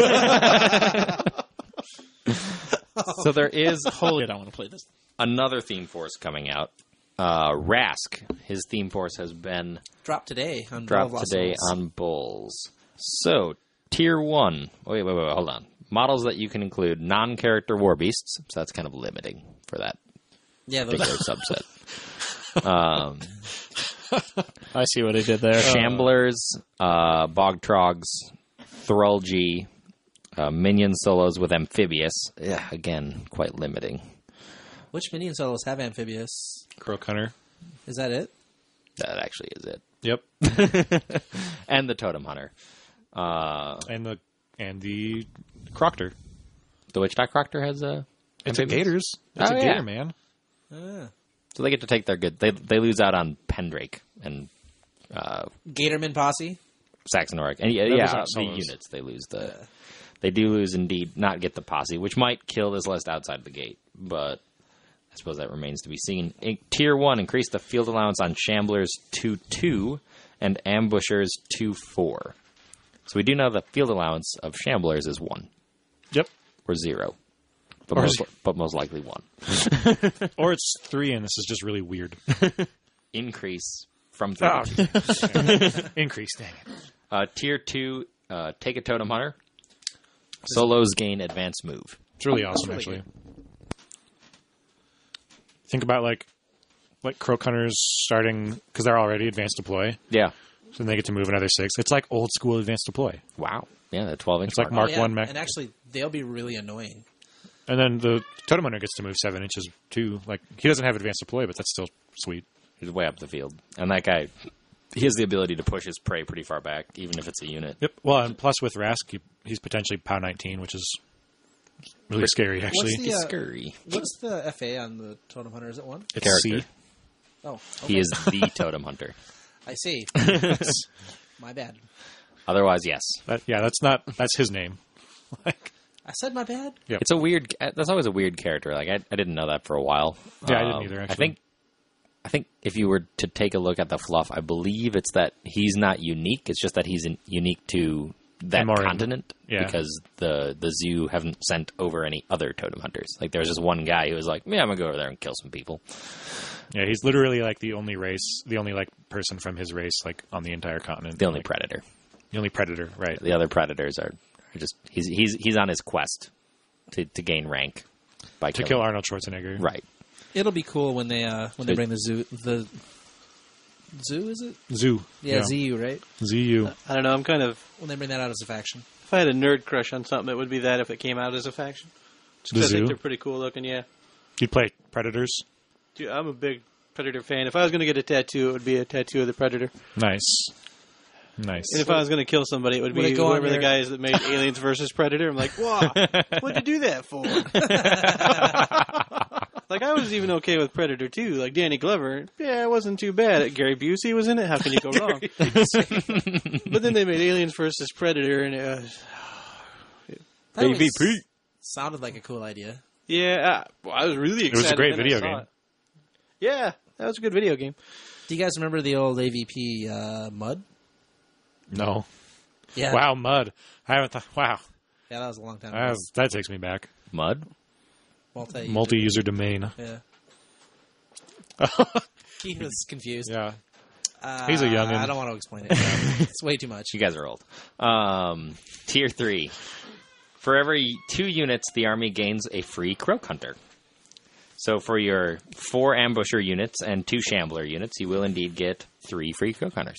so there is Holy, I want to play this. another theme force coming out. Uh, Rask, his theme force has been Drop today on Ball of dropped Lost today Souls. on Bulls. So, tier one. Wait, wait, wait, wait, hold on. Models that you can include non-character war beasts. So that's kind of limiting for that Yeah, those, particular subset. Um, I see what I did there. Shamblers, uh, Bog Trogs, Thrulgy, uh, minion solos with Amphibious. Yeah, again, quite limiting. which minion solos have amphibious? Croak Hunter. Is that it? That actually is it. Yep. And the Totem Hunter. Uh, And the and the Croctor. the Witch Dot Croctor has a. It's a amphibious? Gators. It's Oh, a yeah. Gator, man. Ah. So they get to take their good. They they lose out on Pendrake and uh, Gatorman posse. Saxon Oric, and yeah, Those yeah aren't the solos. units they lose the. They do lose indeed, not get the posse, which might kill this list outside the gate, but I suppose that remains to be seen. In tier one, increase the field allowance on Shamblers to two and Ambushers to four. So we do know the field allowance of Shamblers is one Yep. or zero, but Or most, ze- but most likely one. Or it's three, and this is just really weird. Increase from three. Oh. to two. Increase, dang it. Uh, tier two, uh, take a Totem Hunter. Solos gain advanced move. It's really awesome, really actually. Think about like like Croak Hunters starting because they're already advanced deploy, Yeah. so then they get to move another six. It's like old school advanced deploy. Wow. Yeah, the twelve inch. It's like mark. Mark Oh, yeah. one mech. And actually, they'll be really annoying. And then the Totem Hunter gets to move seven inches too. Like he doesn't have advanced deploy, but that's still sweet. He's way up the field, and that guy, he has the ability to push his prey pretty far back, even if it's a unit. Yep. Well, and plus with Rask, he, he's potentially POW nineteen, which is really scary. Actually, What's the, He's uh, scurry. What's the F A on the Totem Hunter? Is it one? it's character. C. Oh, He okay. is the totem hunter. I see. My bad. Otherwise, yes. That, yeah, that's not that's his name. Like, I said my bad. yep. It's a weird. That's always a weird character. Like I, I didn't know that for a while. Yeah, I didn't Um, either, I actually. think, I think if you were to take a look at the fluff, I believe it's that he's not unique. It's just that he's in, unique to that Amorim. continent Yeah. because the the zoo haven't sent over any other totem hunters. Like there was just one guy who was like, "Yeah, I'm gonna go over there and kill some people." Yeah, he's literally like the only race, the only like person from his race, like on the entire continent. The only like, predator. the only predator, right? The other predators are, are just he's he's he's on his quest to, to gain rank by To killing. kill Arnold Schwarzenegger, Right. It'll be cool when they uh, when they bring the zoo the zoo is it? Zoo, Yeah, Z U, right? Z U. I don't know. I'm kind of. When they bring that out as a faction. If I had a nerd crush on something, it would be that if it came out as a faction. Just 'cause The I think zoo? they're pretty cool looking. Yeah, You'd play Predators. dude, I'm a big Predator fan. If I was going to get a tattoo, it would be a tattoo of the Predator. Nice, nice. And if I was going to kill somebody, it would Would be it go on whoever the your- guys that made Aliens versus Predator. I'm like, wow, what'd you do that for? Like, I was even okay with Predator two. Like, Danny Glover, yeah, it wasn't too bad. Gary Busey was in it. How can you go wrong? But then they made Aliens versus Predator, and it was, That A V P. was- sounded like a cool idea. yeah, I, well, I was really excited. was a great when I video saw game. it. Yeah, that was a good video game. Do you guys remember the old A V P uh, Mud? no, Yeah. wow, mud. I haven't thought. Wow, Yeah, that was a long time that, ago. was- that takes me back. Mud. Multi. Multi-user domain. Yeah. Keith was confused. Yeah, Uh, He's a youngin'. I don't want to explain it. No, it's way too much. You guys are old. Um, tier three. For every two units, the army gains a free Croak Hunter. So for your four Ambusher units and two Shambler units, you will indeed get three free Croak Hunters.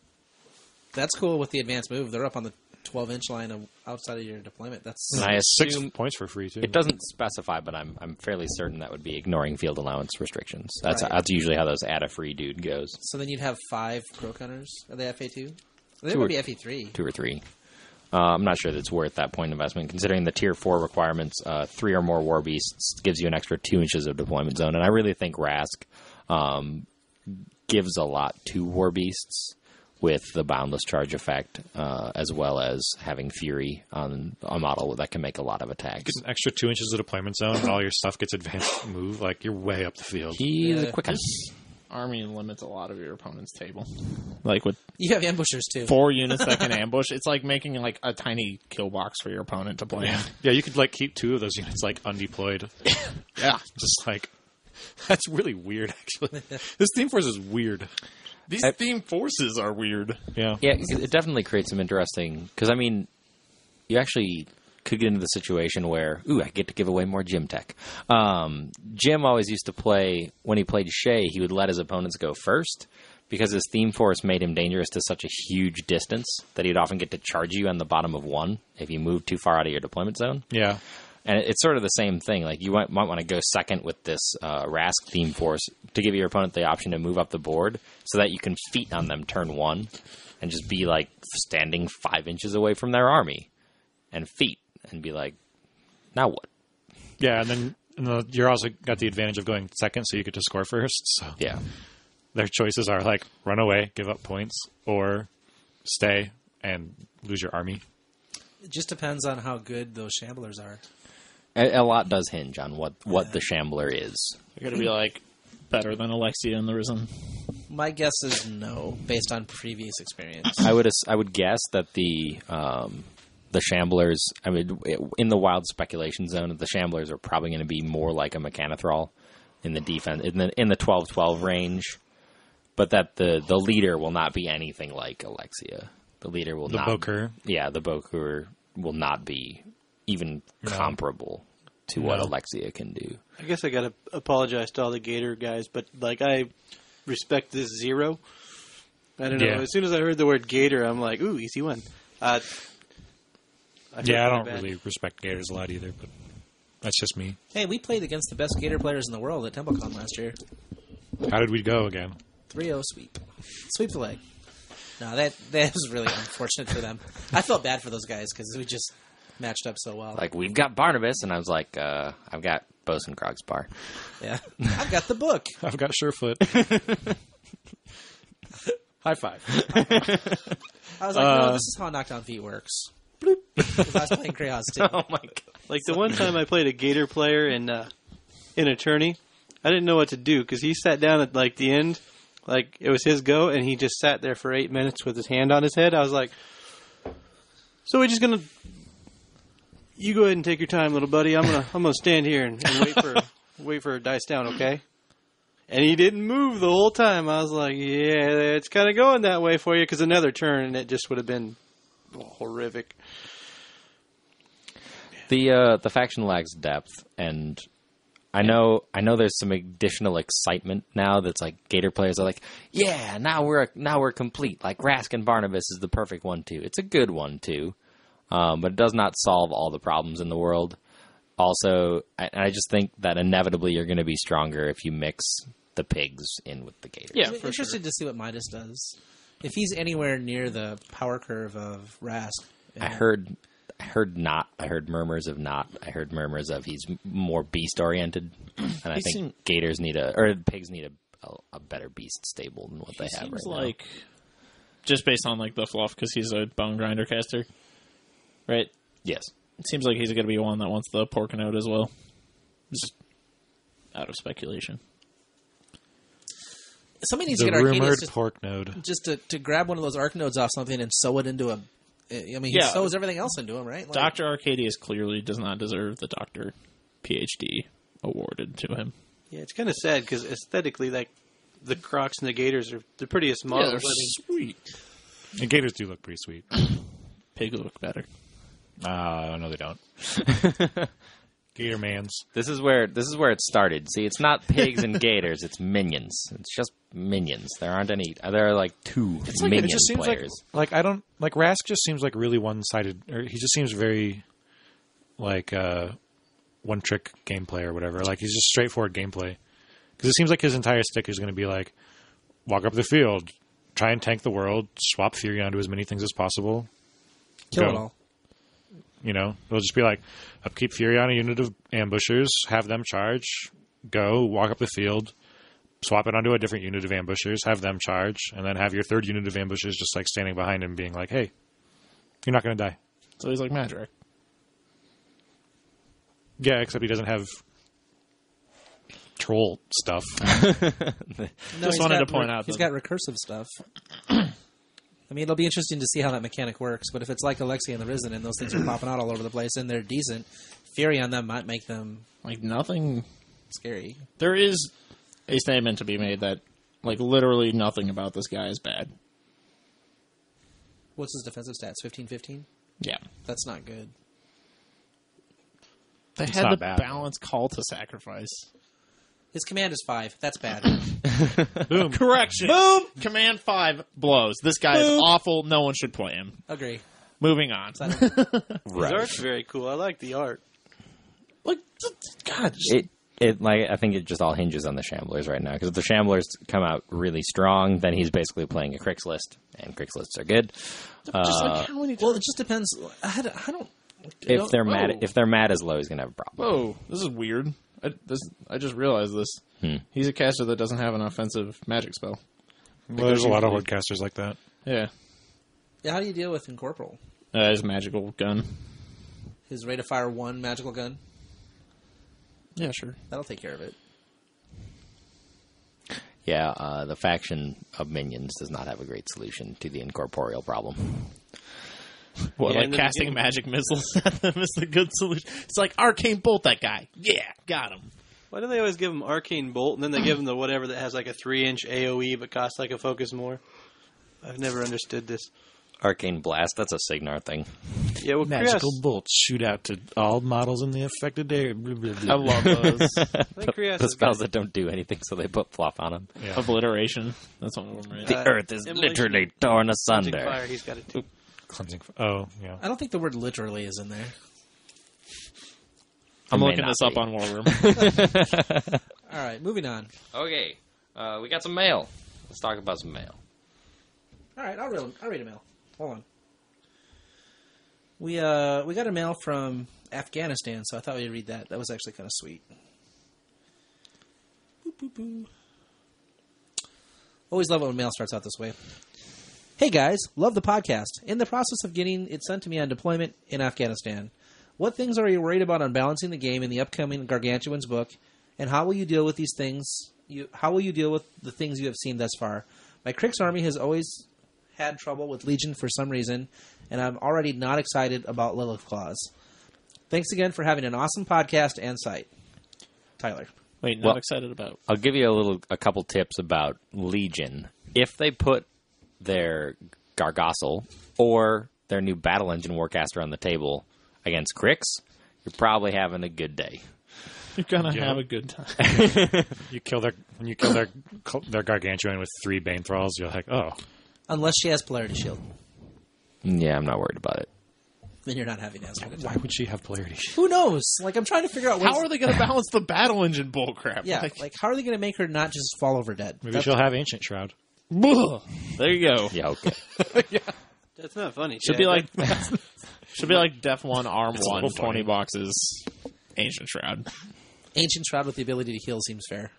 That's cool with the advanced move. They're up on the twelve-inch line of, outside of your deployment. That's And I six assume points for free too. it doesn't specify, but I'm I'm fairly certain that would be ignoring field allowance restrictions. That's Right. that's usually how those add a free dude goes. so. Then you'd have five Croak Hunters. Are they F A two? They Two would or- be F A three. Two or three. Uh, I'm not sure that it's worth that point investment, considering the tier four requirements. Uh, three or more war beasts gives you an extra two inches of deployment zone, and I really think Rask um, gives a lot to war beasts with the boundless charge effect, uh, as well as having Fury on a model that can make a lot of attacks. Get an extra two inches of deployment zone, and all your stuff gets advanced move. Like you're way up the field. He's Yeah. a quick one. Army limits a lot of your opponent's table. Like with You have ambushers too. four units that can ambush, it's like making like a tiny kill box for your opponent to play in. Yeah, you could like keep two of those units like undeployed. Yeah. Just like that's really weird. Actually, this Team Force is weird. These I- theme forces are weird. Yeah, Yeah, it definitely creates some interesting. Because I mean, you actually could get into the situation where, ooh, I get to give away more Jim tech. Um, Jim always used to play when he played Shay. He would let his opponents go first because his theme force made him dangerous to such a huge distance that he'd often get to charge you on the bottom of one if you moved too far out of your deployment zone. yeah. And it's sort of the same thing. Like you might, might want to go second with this uh, Rask theme force to give your opponent the option to move up the board so that you can feat on them turn one and just be like standing five inches away from their army and feat and be like, now what? Yeah, and then and the, you're also got the advantage of going second, so you get to score first. So Yeah. their choices are like run away, give up points, or stay and lose your army. It just depends on how good those Shamblers are. A, a lot does hinge on what, what the Shambler is. They're going to be like better than Alexia and the Risen. My guess is no, based on previous experience. I would ass- I would guess that the um, the Shamblers, I mean, in the wild speculation zone, the Shamblers are probably going to be more like a Mechanothrall in the defense in the in the twelve twelve range, but that the, the leader will not be anything like Alexia. The leader will The not. Bokur. Yeah, the Bokur will not be even No. comparable to what No. Alexia can do. I guess I gotta apologize to all the Gator guys, but like I respect this zero. I don't know. Yeah. As soon as I heard the word Gator, I'm like, ooh, easy one. Uh, heard Yeah, I they're don't bad. really respect Gators a lot either, but that's just me. Hey, we played against the best Gator players in the world at TempleCon last year. How did we go again? three oh sweep. Sweep the leg. No, that that was really unfortunate for them. I felt bad for those guys because we just matched up so well. Like, we've got Barnabas, and I was like, uh, I've got Bosenkrog's bar. Yeah. I've got the book. I've got Surefoot. High five. I was like, Uh, no, this is how Knockdown Feet works. Bloop. Because I was playing Krayos too. Oh, my God. Like the one time I played a Gator player in uh, in a tourney, I didn't know what to do because he sat down at like the end, like it was his go, and he just sat there for eight minutes with his hand on his head. I was like, "So we're just gonna, you go ahead and take your time, little buddy. I'm gonna I'm gonna stand here and, and wait for wait for a dice down, okay?" And he didn't move the whole time. I was like, "Yeah, it's kind of going that way for you," because another turn and it just would have been horrific. The uh, the faction lacks depth, and I know I know there's some additional excitement now. That's like Gator players are like, yeah, now we're now we're complete. Like Rask and Barnabas is the perfect one too. It's a good one too, um, but it does not solve all the problems in the world. Also, I, I just think that inevitably you're going to be stronger if you mix the pigs in with the Gators. Yeah, I'm for interested to see what Midas does. If he's anywhere near the power curve of Rask. I heard. I heard not. I heard murmurs of not. I heard murmurs of he's m- more beast oriented, and I He think seem- Gators need a or pigs need a, a, a better beast stable than what He they have seems right like just based on like the fluff because he's a bone grinder caster, right? now. Yes, It seems like he's going to be one that wants the pork node as well. Just out of speculation. Somebody needs The to get Arcadius rumored just, pork node. just to, to grab one of those arc nodes off something and sew it into a. I mean, he Yeah. sews everything else into him, right? Like, Doctor Arcadius clearly does not deserve the Doctor PhD awarded to him. Yeah, it's kind of sad because aesthetically, like the Crocs and the Gators are the prettiest models. I think. sweet. And Gators do look pretty sweet. Pig look better. Uh, no, they don't. Gator mans. this is where this is where it started. See, it's not pigs and Gators; it's minions. It's just minions. There aren't any. There are like two It's like, minion it just seems players. like, like I don't like Rask. Just seems like really one sided, or he just seems very like uh, one trick gameplay or whatever. Like he's just straightforward gameplay because it seems like his entire stick is going to be like walk up the field, try and tank the world, swap Fury onto as many things as possible, kill go. it all. You know, it'll just be like upkeep Fury on a unit of ambushers, have them charge, go walk up the field, swap it onto a different unit of ambushers, have them charge, and then have your third unit of ambushers just like standing behind him, being like, "Hey, you're not going to die." So he's like Madrak. Yeah, except he doesn't have troll stuff. No, Just he's wanted got to point re- out he's that- got recursive stuff. I mean, it'll be interesting to see how that mechanic works. But if it's like Alexia and the Risen, and those things are popping out all over the place, and they're decent, Fury on them might make them Like nothing. scary. There is a statement to be made that like literally nothing about this guy is bad. What's his defensive stats? fifteen fifteen? Yeah. That's not good. They It's had not the bad. balanced call to sacrifice. His command is five. That's bad. Boom. Correction. Boom! Command five blows. This guy is Boom. awful. No one should play him. Agree. Moving on. His art's very cool. I like the art. Like, God. just- It it like I think it just all hinges on the Shamblers right now because if the Shamblers come out really strong, then he's basically playing a Crix list, and Crix lists are good. just Uh, like how many Well, it times? just depends. I don't. I don't if they're mad, Whoa. if they're mad as low, he's gonna have a problem. Whoa, this is weird. I, this, I just realized this. Hmm. He's a caster that doesn't have an offensive magic spell. Well, there's a lot of hordecasters like that. Yeah. Yeah, how do you deal with Incorporeal? Uh, his magical gun. His rate of fire one magical gun? Yeah, sure. That'll take care of it. Yeah, uh, the faction of minions does not have a great solution to the incorporeal problem. What, Yeah, like in the casting beginning- magic missiles at them is the good solution. It's like arcane bolt that guy. Yeah, got him. Why do they always give him Arcane Bolt and then they give him the whatever that has like a three inch A O E but costs like a focus more? I've never understood this. Arcane Blast, that's a Signar thing. Yeah, well, Magical Krios, bolts shoot out to all models in the affected area. I love those. I think Krios The is spells good. that don't do anything, so they put fluff on them. Yeah. Obliteration. That's one of them, right? The Uh, earth is Immolation literally torn Punching asunder. Fire, he's got it too. Cleansing. Oh, yeah. I don't think the word literally is in there. I'm It may looking not this up be. on War Room. All right, moving on. Okay, uh, we got some mail. Let's talk about some mail. All right, I'll read. I'll read a mail. Hold on. We uh we got a mail from Afghanistan, so I thought we'd read that. That was actually kind of sweet. Boop, boop, boop. Always love it when mail starts out this way. Hey guys, love the podcast. In the process of getting it sent to me on deployment in Afghanistan, what things are you worried about on balancing the game in the upcoming Gargantuan's book, and how will you deal with these things? You how will you deal with the things you have seen thus far? My Krix army has always had trouble with Legion for some reason, and I'm already not excited about Lilith Claws. Thanks again for having an awesome podcast and site. Tyler. Wait, not Well- excited about. I'll give you a little, a couple tips about Legion. If they put their Gargossel or their new Battle Engine Warcaster on the table against Krix, you're probably having a good day. You're gonna Yeah. have a good time. You kill their when you kill their their gargantuan with three Bane Thralls, you're like, oh, Unless she has Polarity Shield. Yeah, I'm not worried about it. Then you're not having as good a why time. would she have polarity? shield? Who knows? Like, I'm trying to figure out... How what's- are they gonna balance the battle engine bullcrap? Yeah, Like, like, how are they going to make her not just fall over dead? Maybe That's- she'll have ancient shroud. ugh. There you go. Yeah, okay. That's not funny. Should Chad. be like should be like Def One Arm It's a One little funny. twenty boxes Ancient Shroud. Ancient Shroud with the ability to heal seems fair.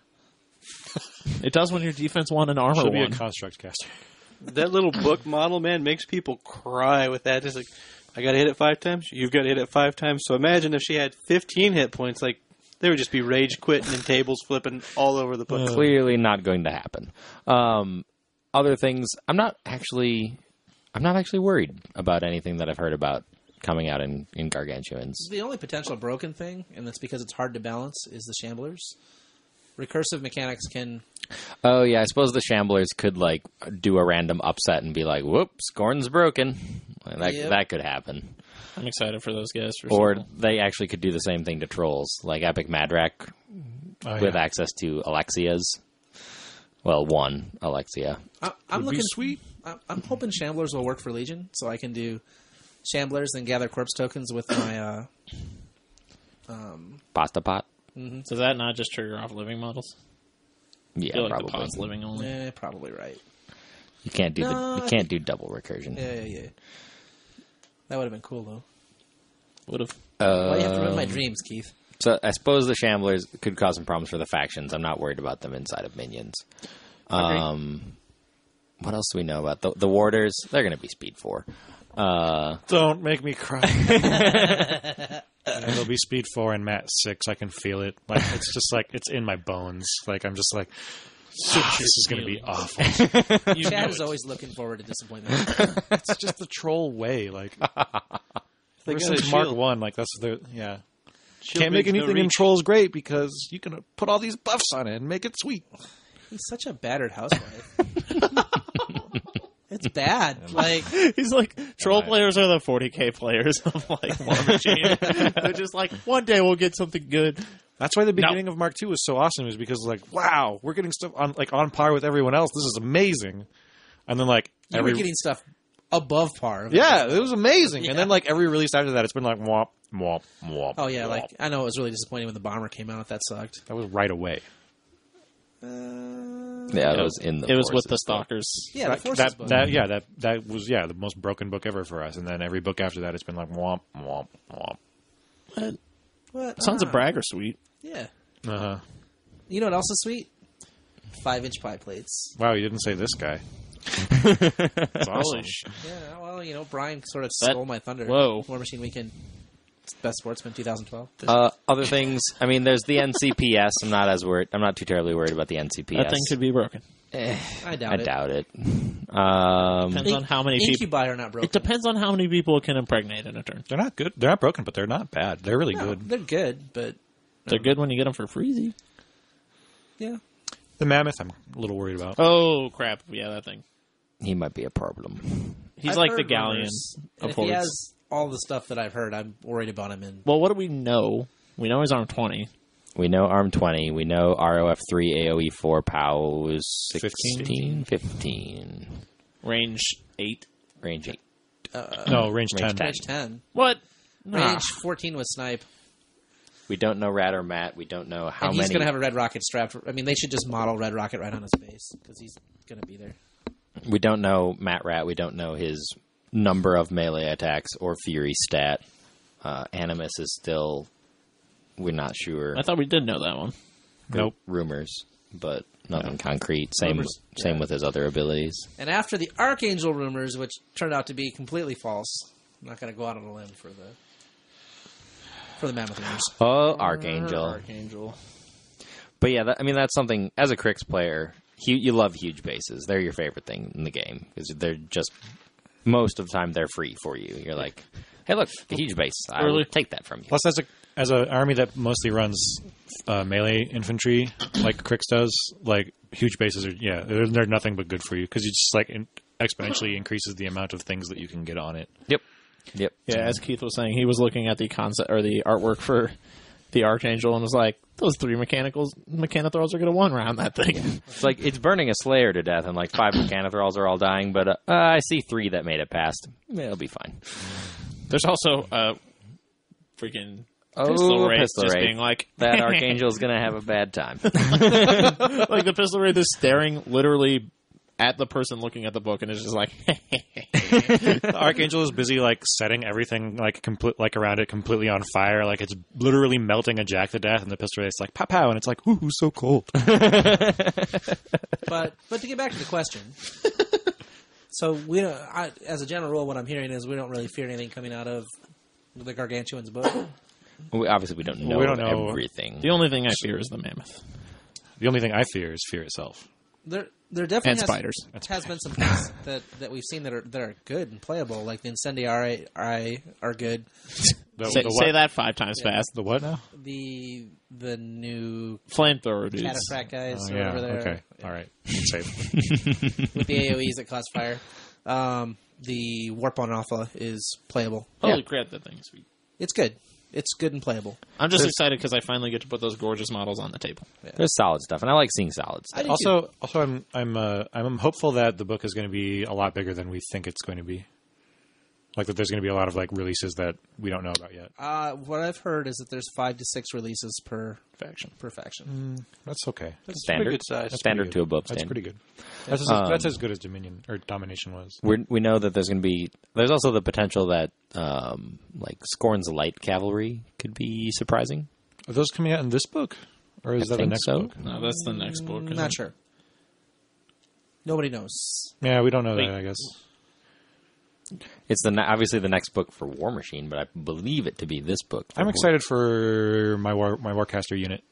It does when your defense one and armor She'll be a one. construct caster. that little book model, man, makes people cry with that. Just like, I got to hit it five times. You've got to hit it five times. So imagine if she had fifteen hit points. Like, there would just be rage quitting and tables flipping all over the place. Clearly not going to happen. Um, other things, I'm not actually, I'm not actually worried about anything that I've heard about coming out in, in Gargantuans. The only potential broken thing, and that's because it's hard to balance, is the Shamblers. Recursive mechanics can... Oh yeah, I suppose the Shamblers could like do a random upset and be like, "Whoops, Gorn's broken." That Yep. that could happen. I'm excited for those guys. For Or sequel. they actually could do the same thing to Trolls, like Epic Madrak Oh, with yeah. access to Alexias. Well, one Alexia. I, I'm Would be looking... sweet. I- I'm hoping Shamblers will work for Legion, so I can do Shamblers and gather corpse tokens with my... Uh, Pasta pot. Does that not just trigger off living models? I Yeah, feel like probably. the pot's living only. eh, probably right. You can't do No, the I you can't do double recursion. Yeah, yeah, yeah. That would have been cool, though. Would have. Why you have to ruin my Um, dreams, Keith? So I suppose the Shamblers could cause some problems for the factions. I'm not worried about them inside of minions. Um, what else do we know about the, the Warders? They're going to be speed four. Uh, Don't make me cry. It'll be speed four and mat six. I can feel it. Like it's just like it's in my bones. Like I'm just like, "Ah, this is going to be awful. You know Chad is it. always looking forward to disappointment. It's just the troll way. Like They ever got a since Mark shield. one, like that's the yeah. Shield Can't make makes no anything in reach. trolls great because you can put all these buffs on it and make it sweet. He's such a battered housewife. It's bad. Like, He's like, troll Right. players are the forty K players of like War Machine. They're just like, one day we'll get something good. That's why the beginning of Mark two was so awesome, is because like, wow, we're getting stuff on like on par with everyone else. This is amazing. And then like you every were getting stuff above par. yeah, it was amazing. Yeah. And then like every release after that, it's been like womp womp womp. Oh, yeah. womp. Like, I know it was really disappointing when the Bomber came out. That sucked. that was right away. yeah, it was in the. It was with the Forces book. stalkers. Yeah, the that, Forces that, book. that yeah that that was yeah the most broken book ever for us. And then every book after that, it's been like womp womp womp. What? What? Sounds Ah, a bragger sweet. Yeah. Uh huh. You know what else is sweet? Five-inch pie plates. Wow, you didn't say this guy. That's awesome. Holy sh- Yeah, well, you know, Brian sort of That- stole my thunder. whoa. War Machine Weekend. Best Sportsman twenty twelve. Uh, other things. I mean, there's the N C P S. I'm not as worried. I'm not too terribly worried about the N C P S. That thing could be broken. I doubt I it. doubt it. Um, Depends on how many people. Incubi are not broken. It depends on how many people can impregnate in a turn. They're not good. They're not broken, but they're not bad. They're really No, good. they're good, but They're good when you get them for freezy. yeah. The mammoth, I'm a little worried about. Oh crap! Yeah, that thing. he might be a problem. He's I've like the heard galleon rumors, and of if he hordes. has all the stuff that I've heard, I'm worried about him. In Well, what do we know? We know he's arm twenty. We know ARM twenty. We know R O F three, A O E four, P O W sixteen, fifteen, Range eight. range eight. uh, No, range, Range ten. ten. range ten. What? Nah. Range fourteen with snipe. We don't know Rat or Matt. We don't know how and he's many. going to have a red rocket strapped. I mean, they should just model red rocket right on his face because he's going to be there. We don't know Matt Rat. We don't know his number of melee attacks or Fury stat. Uh, Animus is still. We're not sure. I thought we did know that one. Nope. Rumors, but nothing concrete. Same. Rumors, Same yeah. with his other abilities. And after the Archangel rumors, which turned out to be completely false, I'm not going to go out on a limb for the for the Mammoth rumors. Oh, Archangel. Archangel. But yeah, that, I mean that's something. As a Crix player, hu- you love huge bases. They're your favorite thing in the game because they're just most of the time they're free for you. You're like, hey, look, a huge base. I will Really? take that from you. Plus, as a as an army that mostly runs uh, melee infantry, like Crix does, like huge bases are yeah, they're, they're nothing but good for you because it just like in, exponentially increases the amount of things that you can get on it. Yep. Yep. Yeah, as Keith was saying, he was looking at the concept or the artwork for the Archangel and was like, "Those three mechanicals, Mechanothralls are going to one round that thing." It's like it's burning a Slayer to death, and like five Mechanothralls are all dying. But uh, uh, I see three that made it past. Yeah, it'll be fine. There's also uh, freaking Oh, pistol wraith Pistol just Wraith. being like That Archangel's gonna have a bad time. like the pistol wraith is staring literally at the person looking at the book and is just like, The Archangel is busy like setting everything like complete like around it completely on fire, like it's literally melting a Jack to death, and the pistol is like pow pow, and it's like ooh, so cold. But but to get back to the question, so we don't, I, as a general rule, what I'm hearing is we don't really fear anything coming out of the Gargantuan's book. we, obviously, we don't know, We don't know. everything. the only thing I fear is the mammoth. The only thing I fear is fear itself. There, there definitely And has, spiders. has been some things that, that we've seen that are that are good and playable, like the Incendiary are good. The, Say, the say what? that five times fast. The what now? The the new Flamethrower dudes. Cataphract guys Oh, or yeah. whatever they're Okay. All right. Safe. with the A O Es that cause fire. Um, the Warp on Alpha is playable. Holy Yeah. crap, that thing is sweet. It's good. It's good and playable. I'm just excited because I finally get to put those gorgeous models on the table. There's solid stuff, and I like seeing solid I stuff. do Also, also, I'm I'm uh, I'm hopeful that the book is going to be a lot bigger than we think it's going to be. Like that, there's going to be a lot of like releases that we don't know about yet. Uh, what I've heard is that there's five to six releases per Faction. per faction. That's okay. That's Standard. pretty good size. That's Standard pretty to good. above That's standard. pretty good. That's as, Um, that's as good as Dominion or Domination was. We're, we know that there's going to be. There's also the potential that um, like Scorn's light cavalry could be surprising. Are those coming out in this book, or is I that the think next so. book? No, that's the next book. I'm isn't not it? sure. Nobody knows. Yeah, we don't know Wait. that. I guess. It's the ne- obviously the next book for War Machine, but I believe it to be this book. for I'm War- excited for my war my Warcaster unit.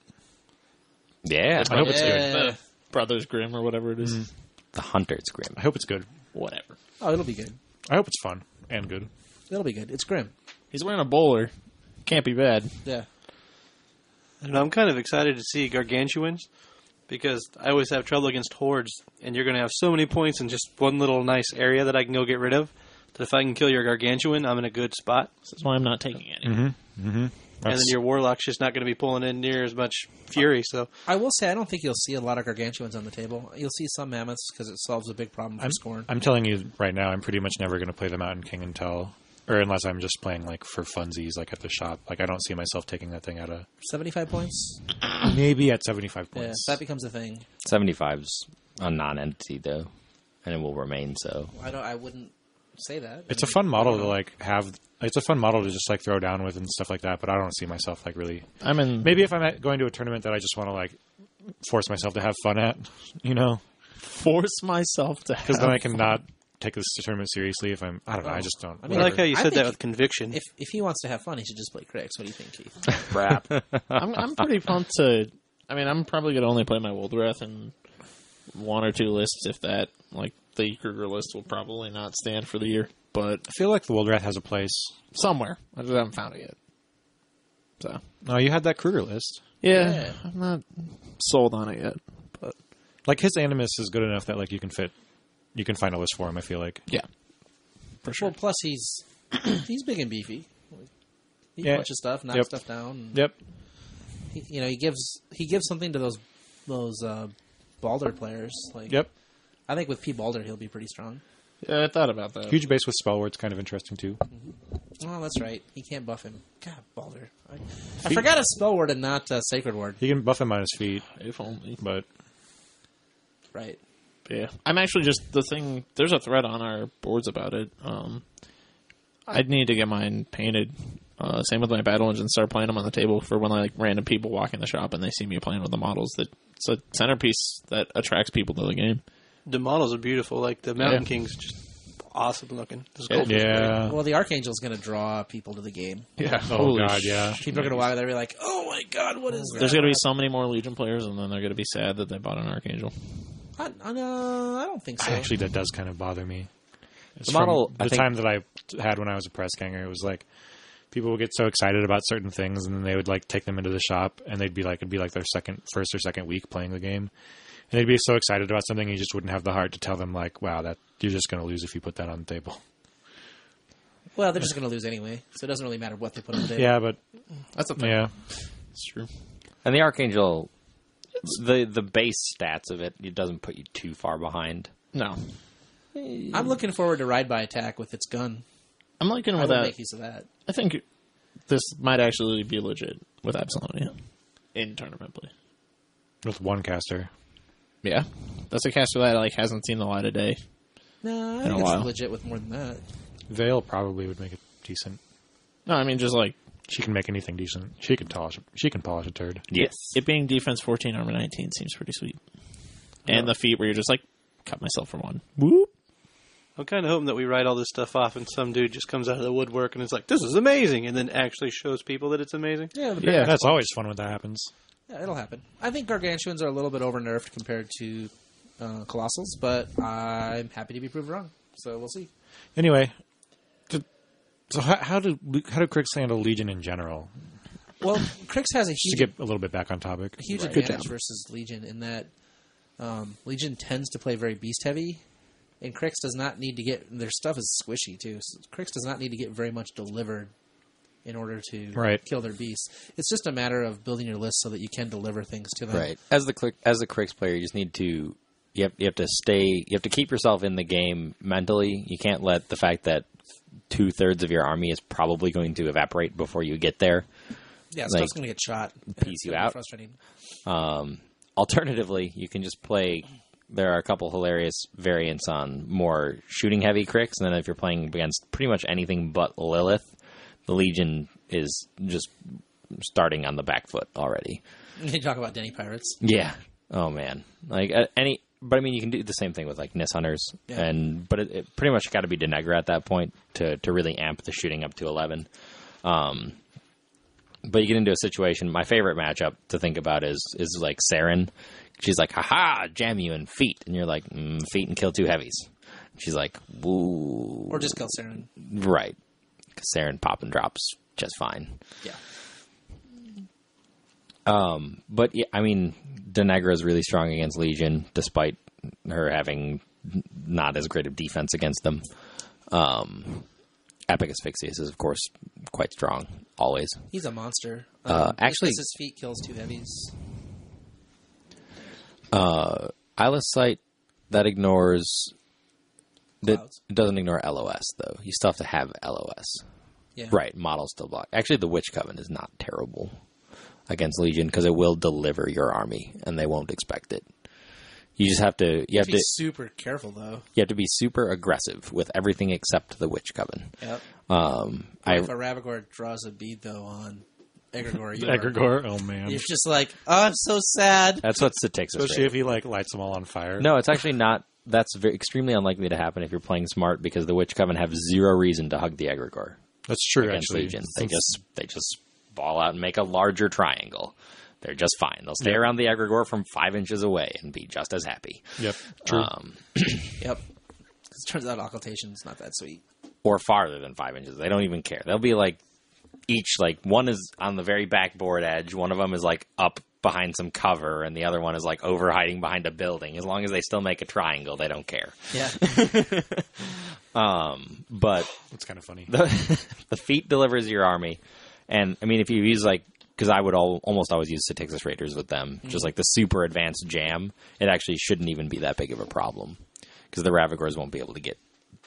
Yeah, I hope it's good. Yeah. The Brothers Grimm or whatever it is. the Hunter's Grim. I hope it's good. Whatever. Oh, it'll be good. I hope it's fun and good. It'll be good. It's grim. He's wearing a bowler. Can't be bad. Yeah. And I'm kind of excited to see Gargantuans because I always have trouble against hordes, and you're going to have so many points in just one little nice area that I can go get rid of. That if I can kill your Gargantuan, I'm in a good spot. This is why I'm not taking any. Mm-hmm. And then your Warlock's just not going to be pulling in near as much fury. So I will say I don't think you'll see a lot of Gargantuans on the table. You'll see some Mammoths because it solves a big problem for I'm, Scorn. I'm telling you right now, I'm pretty much never going to play them out in King and Tell, or unless I'm just playing like for funsies, like at the shop. Like I don't see myself taking that thing out of seventy-five points? maybe at seventy-five Yeah, points. that becomes a thing. seventy-five's a non-entity though, and it will remain so. I don't. I wouldn't say that. It's a fun model to like have. It's a fun model to just like throw down with and stuff like that. But I don't see myself like really. I'm in. Maybe if I'm at, going to a tournament that I just want to like force myself to have fun at, you know, force myself to because then I can not take this tournament seriously. If I'm, I don't know, I just don't. I I mean, like how you I said that think with conviction. If if he wants to have fun, he should just play Crix. What do you think, Keith? Crap. I'm, I'm pretty pumped to. I mean, I'm probably going to only play my Woldwrath in one or two lists, if that. Like, the Kruger list will probably not stand for the year, but I feel like the Woldwrath has a place. somewhere. I just haven't found it yet. So, No, you had that Kruger list. yeah, Yeah. I'm not sold on it yet. But, Like his Animus is good enough that like you can fit, you can find a list for him. I feel like. yeah. For sure. Well, plus he's he's big and beefy. He Yeah. punches stuff, knocks Yep. stuff down. Yep. He, you know, he gives he gives something to those those uh, Balder players. Like, Yep. I think with P Balder, he'll be pretty strong. Yeah, I thought about that. Huge base with Spellword's kind of interesting too. Oh, that's right. He can't buff him. God, Baldur. I, I forgot a spell word and not uh, Sacred Word. He can buff him on his feet, If only. but Right. Yeah. I'm actually just, the thing, there's a thread on our boards about it. Um, I'd need to get mine painted. Uh, same with my battle engines. Start playing them on the table for when like random people walk in the shop and they see me playing with the models. That it's a centerpiece that attracts people to the game. The models are beautiful. Like the Mountain Yeah. King's just awesome looking. The Yeah. sculpture's great. yeah. Well, the Archangel's going to draw people to the game. Yeah. Oh Holy god, sh- yeah. People are going to walk there and be like, oh my god, what is that? There's going to be so many more Legion players, and then they're going to be sad that they bought an Archangel. I, I, uh, I don't think so. Actually, that does kind of bother me. It's The from model, I the think- time that I had when I was a press ganger, it was like people would get so excited about certain things, and then they would like take them into the shop, and they'd be like, it'd be like their second, first or second week playing the game, and they'd be so excited about something, you just wouldn't have the heart to tell them like, wow, that you're just going to lose if you put that on the table. Well, they're just going to lose anyway, so it doesn't really matter what they put on the table. Yeah, but That's a thing. yeah, It's true. And the Archangel, the the base stats of it, it doesn't put you too far behind. No. I'm looking forward to Ride by Attack with its gun. I'm liking I with will that. make use of that. I think this might actually be legit with Absalonia in tournament play. with one caster. Yeah. That's a caster that like hasn't seen the light of day. No, I In a think while. it's legit with more than that. Veil probably would make it decent. No, I mean just like She can make anything decent. She can polish. She can polish a turd. Yes. it being defense fourteen, armor nineteen seems pretty sweet. And the feat where you're just like, cut myself for one. Whoop. I'm kind of hoping that we write all this stuff off and some dude just comes out of the woodwork and is like, this is amazing, and then actually shows people that it's amazing. Yeah, the Yeah. That's always fun when that happens. Yeah, it'll happen. I think Gargantuans are a little bit over nerfed compared to uh, Colossals, but I'm happy to be proved wrong. So we'll see. Anyway, to, so how, how do how do Crix handle Legion in general? Well, Crix has a Just to huge, get a little bit back on topic. a huge Right. Good advantage job. versus Legion in that um, Legion tends to play very beast heavy, and Crix does not need to get their stuff is squishy too. So Crix does not need to get very much delivered in order to Right. kill their beasts. It's just a matter of building your list so that you can deliver things to them. Right. As the click, as the Crix player, you just need to you have you have to stay you have to keep yourself in the game mentally. You can't let the fact that two thirds of your army is probably going to evaporate before you get there Yeah, Like, stuff's going to get shot. and piece it's you gonna be out. Frustrating. Um, alternatively, you can just play. There are a couple hilarious variants on more shooting heavy Crix, and then if you're playing against pretty much anything but Lilith, the Legion is just starting on the back foot already. You talk about Denny Pirates. Yeah. Oh man. Like uh, any, but I mean, you can do the same thing with like Nis Hunters, Yeah. and but it, it pretty much got to be Denegra at that point to to really amp the shooting up to eleven. Um, but you get into a situation. My favorite matchup to think about is is like Saren. She's like, "Haha, jam you in feet," and you're like, mm, "Feet and kill two heavies." She's like, "Woo," Or just kill Saren. right. 'Cause Saren pop and drops just fine. Yeah. Um, but yeah, I mean, Denegra is really strong against Legion, despite her having not as great of defense against them. Um, Epic Asphyxius is, of course, quite strong, always. He's a monster. Uh, actually- his feet kills two heavies. Uh, Eyeless Sight, that ignores... That Clouds. it doesn't ignore L O S, though. You still have to have L O S. Yeah. Right, model still block. Actually, the Witch Coven is not terrible against Legion, because it will deliver your army, and they won't expect it. You just have to... You have Be to... super careful though. You have to be super aggressive with everything except the Witch Coven. Yep. Um, I If a Ravagore draws a bead though on Egregore, you are- Egregore, oh man. you're just like, oh, I'm so sad. that's what Statixis Especially if he like lights them all on fire. No, it's actually not. That's very, extremely unlikely to happen if you're playing smart, because the Witch Coven have zero reason to hug the Egregore that's true. against Actually, Legion. They Since- just they just ball out and make a larger triangle. They're just fine. They'll stay around the Egregore from five inches away and be just as happy. Yep. True. Um, Yep. 'Cause it turns out occultation's not that sweet. or farther than five inches. They don't even care. They'll be like each like one is on the very backboard edge. One of them is like up behind some cover, and the other one is like over hiding behind a building. As long as they still make a triangle, they don't care. Yeah. Um, but It's kind of funny. the the feat delivers your army, and I mean if you use like because I would all, almost always use Statixis Raiders with them, just like the super advanced jam. It actually shouldn't even be that big of a problem because the Ravagores won't be able to get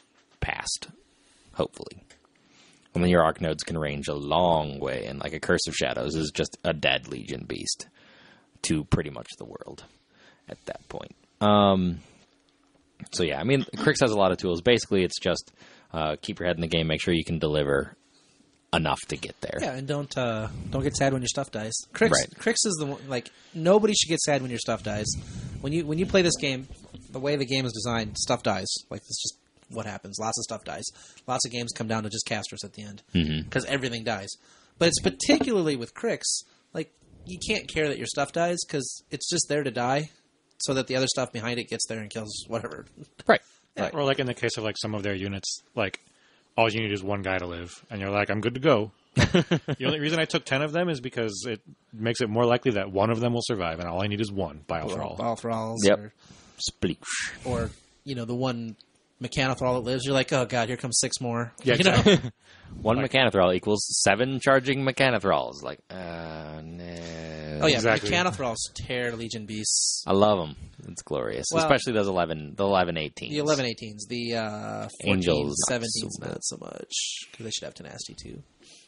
past, hopefully. And then your arc nodes can range a long way, and like a Curse of Shadows is just a dead Legion beast to pretty much the world at that point. Um, so yeah, I mean, Crix has a lot of tools. Basically, it's just uh, keep your head in the game, make sure you can deliver enough to get there. Yeah, and don't uh, don't get sad when your stuff dies. Crix, Right. Crix is the one, like nobody should get sad when your stuff dies. When you when you play this game, the way the game is designed, stuff dies. Like it's just what happens. Lots of stuff dies. Lots of games come down to just casters at the end because mm-hmm. everything dies. But it's particularly with Crix, like you can't care that your stuff dies because it's just there to die, so that the other stuff behind it gets there and kills whatever. Right. Yeah. Right. Or like in the case of like some of their units, like all you need is one guy to live, and you're like, I'm good to go. The only reason I took ten of them is because it makes it more likely that one of them will survive, and all I need is one Biothrall. Biothralls. Yep. Or, Sploosh. or you know the one Mechanothrall that lives. You're like, oh god, here comes six more. Yeah, you know? exactly. One like, Mechanothrall equals seven charging Mechanothralls. Like, uh, no. Oh yeah, Exactly. Mechanothralls tear Legion beasts. I love them. It's glorious, Well, especially those eleven, the eleven eighteens. The eleven eighteens, the uh, fourteen, Angels, not seventeens, so not so much because they should have tenacity too.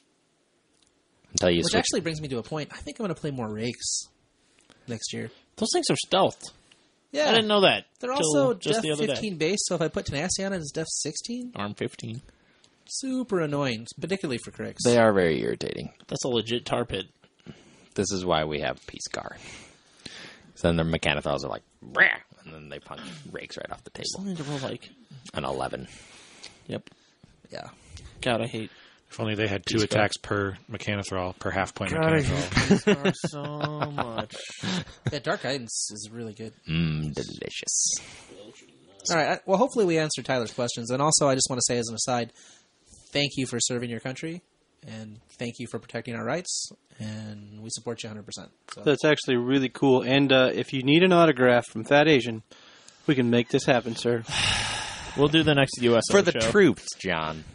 Until you Which switch. actually brings me to a point. I think I'm going to play more Rakes next year. Those things are stealthed. Yeah, I didn't know that. They're till also just Def the other fifteen day. base, so if I put tenacity on it, it's Def sixteen. Arm fifteen. Super annoying, particularly for Crix. They are very irritating. That's a legit tar pit. This is why we have Peace Guard. So then their Mechanothralls are like, Brah! And then they punch Rakes right off the table. Something to roll like. An eleven. Yep. Yeah. God, I hate. If only they had two Peace attacks per Mechanothrall, per half point God, I Mechanothrall. hate so much. Yeah, Dark Guidance is really good. Mmm, delicious. All right. I- Well, hopefully we answered Tyler's questions. And also, I just want to say as an aside, thank you for serving your country, and thank you for protecting our rights, and we support you one hundred percent. So. That's actually really cool. And uh, if you need an autograph from Fat Asian, we can make this happen, sir. We'll do the next U S O For the show. troops, John.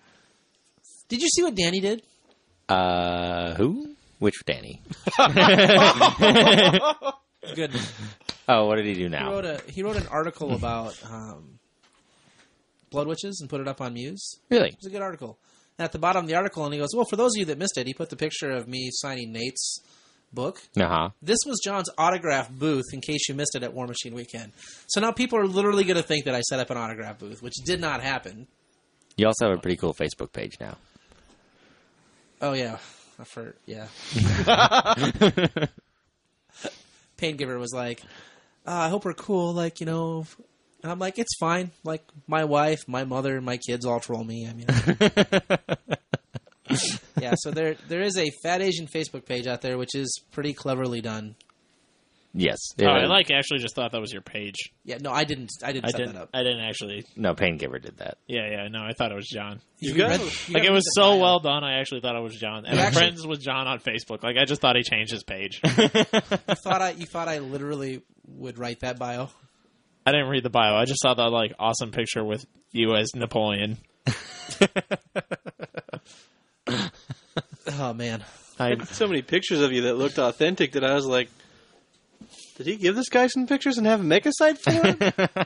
Did you see what Danny did? Uh, who? Which Danny? Good. Oh, what did he do He now? wrote a he wrote an article about um, blood witches and put it up on Muse. Really? It was a good article. And at the bottom of the article, and he goes, "Well, for those of you that missed it, he put the picture of me signing Nate's book. Uh-huh. This was John's autograph booth. In case you missed it at War Machine Weekend, so now people are literally going to think that I set up an autograph booth, which did not happen. You also have a pretty cool Facebook page now. Oh yeah, for yeah." Paingiver was like, uh, "I hope we're cool, like you know." And I'm like, "It's fine. Like my wife, my mother, my kids all troll me. I mean." Yeah, so there there is a Fat Asian Facebook page out there, which is pretty cleverly done. Yes. Oh, I like actually just thought that was your page. Yeah, no, I didn't. I didn't I set didn't. that up. I didn't actually. No, Paingiver did that. Yeah, yeah. No, I thought it was John. You go. read- you Like gotta it read was the so bio. well done. I actually thought it was John. And You I'm actually- friends with John on Facebook. Like I just thought he changed his page. You thought I you thought I literally would write that bio? I didn't read the bio. I just saw that like awesome picture with you as Napoleon. Oh man, I had so many pictures of you that looked authentic that I was like, did he give this guy some pictures and have him make a site for him?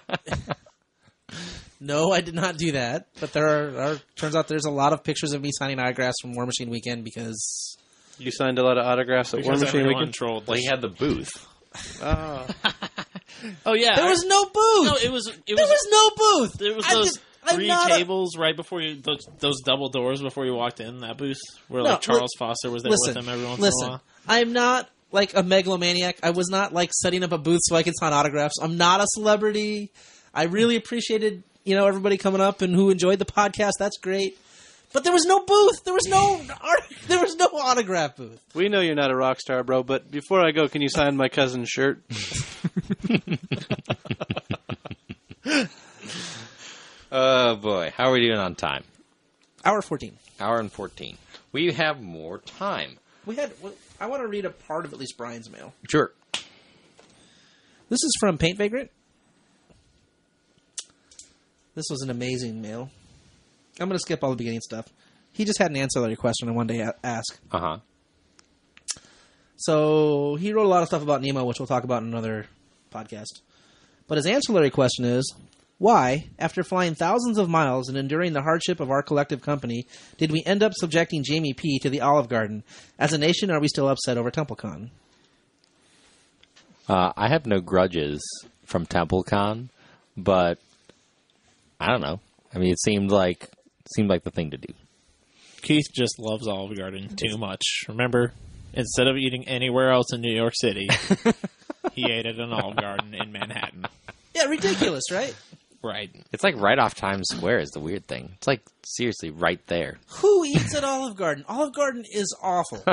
no, I did not do that. But there are, are turns out there's a lot of pictures of me signing autographs from War Machine Weekend because You signed a lot of autographs at War because Machine everyone Weekend? trolled. Well, he had the booth. Oh. Oh yeah, there I- was no booth. no. It was. It there was. was no booth. There was I those did- I'm three not a- tables right before you. Those, those double doors before you walked in that booth, where No, like Charles li- Foster was there listen, with him every once listen. in a while. I'm not like a megalomaniac. I was not like setting up a booth so I could sign autographs. I'm not a celebrity. I really appreciated, you know, everybody coming up and who enjoyed the podcast. That's great. But there was no booth. There was no art, there was no autograph booth. We know you're not a rock star, bro, but before I go, can you sign my cousin's shirt? Oh, boy. How are we doing on time? Hour fourteen. Hour and fourteen. We have more time. We had. I want to read a part of at least Brian's mail. Sure. This is from Paint Vagrant. This was an amazing mail. I'm going to skip all the beginning stuff. He just had an ancillary question I wanted to a- ask. Uh-huh. So he wrote a lot of stuff about Nemo, which we'll talk about in another podcast. But his ancillary question is, Why, after flying thousands of miles and enduring the hardship of our collective company, did we end up subjecting Jamie P. to the Olive Garden? As a nation, are we still upset over TempleCon? Uh, I have no grudges from TempleCon, but I don't know. I mean, it seemed like seemed like the thing to do. Keith just loves Olive Garden too much. Remember, instead of eating anywhere else in New York City, he ate at an Olive Garden in Manhattan. Yeah, ridiculous, right? Right. It's like right off Times Square is the weird thing. It's like seriously right there. Who eats at Olive Garden? Olive Garden is awful.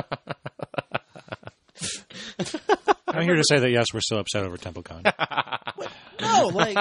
I'm here to say that yes, we're still upset over TempleCon. No, like...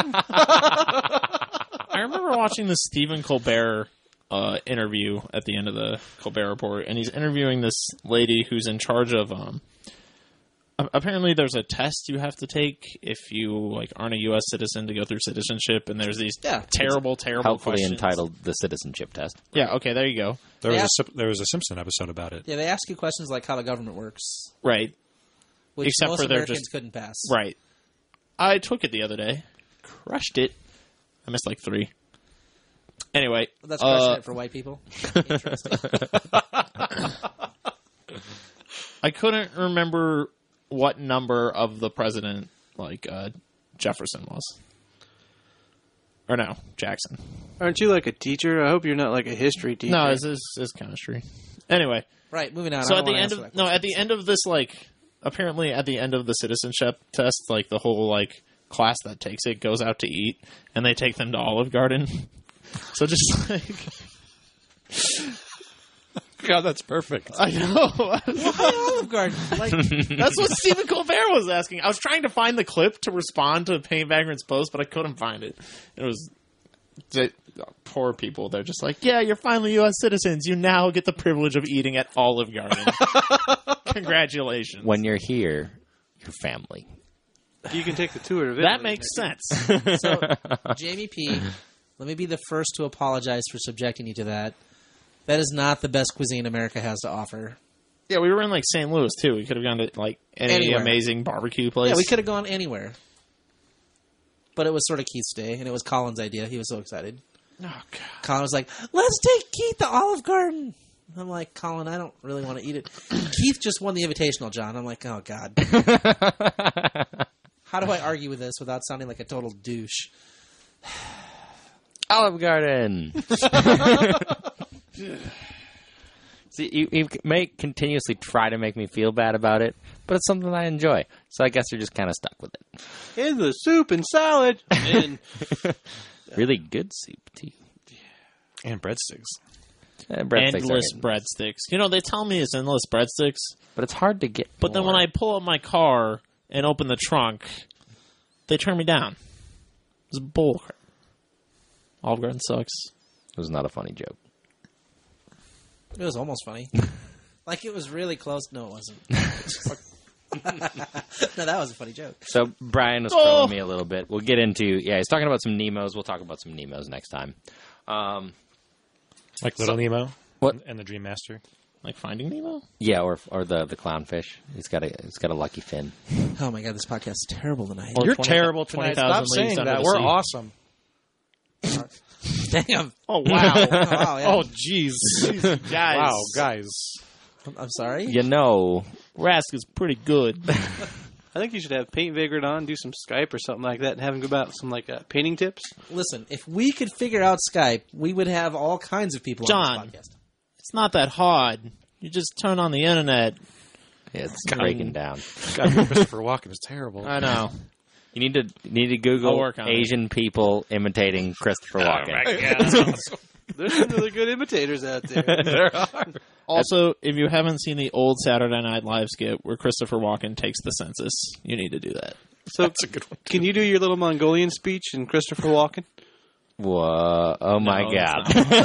I remember watching the Stephen Colbert uh, interview at the end of the Colbert Report, and he's interviewing this lady who's in charge of... Um, apparently there's a test you have to take if you like aren't a U S citizen to go through citizenship, and there's these Yeah. terrible, terrible Helpfully questions. entitled the citizenship test. Yeah, okay, there you go. There was Yeah. a Sim- there was a Simpson episode about it. Yeah, they ask you questions like how the government works, Right, which Except most for they're Americans just- couldn't pass. right. I took it the other day. Crushed it. I missed like three. Anyway. That's crushing uh, it for white people. Interesting. I couldn't remember what number of the president, like, uh, Jefferson was. Or no, Jackson. Aren't you like a teacher? I hope you're not like a history teacher. No, it's, it's, it's chemistry. Anyway. Right, moving on. So I at don't the wanna end answer of that no, question. at the end of this, like, apparently at the end of the citizenship test, like the whole like class that takes it goes out to eat, and they take them to Olive Garden. So just like, God, that's perfect. I know. Why Olive Garden? Like, That's what Stephen Colbert was asking. I was trying to find the clip to respond to Paint Vagrant's post, but I couldn't find it. It was they, poor people. They're just like, yeah, you're finally U S citizens. You now get the privilege of eating at Olive Garden. Congratulations. When you're here, you're family. You can take the tour of it. that makes sense. so, Jamie P., let me be the first to apologize for subjecting you to that. That is not the best cuisine America has to offer. Yeah, we were in like Saint Louis too. We could have gone to like any Anywhere. amazing barbecue place. Yeah, we could have gone anywhere. But it was sort of Keith's day, and it was Colin's idea. He was so excited. Oh god. Colin was like, let's take Keith to Olive Garden. I'm like, Colin, I don't really want to eat it. Keith just won the Invitational, John. I'm like, oh, God. How do I argue with this without sounding like a total douche? Olive Garden. See, you, you may continuously try to make me feel bad about it, but it's something I enjoy. So I guess you're just kind of stuck with it. In the soup and salad. And Really good soup, too. And breadsticks. Eh, breadsticks are Endless hidden. breadsticks. You know, they tell me it's endless breadsticks, But it's hard to get. but then when more. I pull up my car and open the trunk, they turn me down. It's bullcrap. Olive Garden sucks. It was not a funny joke. It was almost funny. Like, it was really close. No, it wasn't. No, that was a funny joke. So Brian was Oh. trolling me a little bit. We'll get into, yeah, he's talking about some Nemos. We'll talk about some Nemos next time. Um, Like Little Nemo. What? And the Dream Master. Like Finding Nemo? yeah, or or the the clownfish. He's got a he's got a lucky fin. Oh, my God, this podcast is terrible tonight. Or You're twenty terrible twenty tonight. thousand Stop Leagues saying Under that. the We're Sea. awesome. Damn. Oh, wow. Oh, wow, yeah. Oh, jeez. Guys. Wow, guys. I'm sorry? You know, Rask is pretty good. I think you should have Paint Vagrant on, do some Skype or something like that, and have him go about some like uh, painting tips. Listen, if we could figure out Skype, we would have all kinds of people John. on this podcast. It's not that hard. You just turn on the internet. it's breaking down. God, Christopher Walken is terrible. I know. You need to you need to I'll Google work on it. Asian people imitating Christopher Walken. There's some really good imitators out there. Also, if you haven't seen the old Saturday Night Live skit where Christopher Walken takes the census, you need to do that. So, That's a good one. Can you do your little Mongolian speech in Christopher Walken? Whoa! Oh my No, God!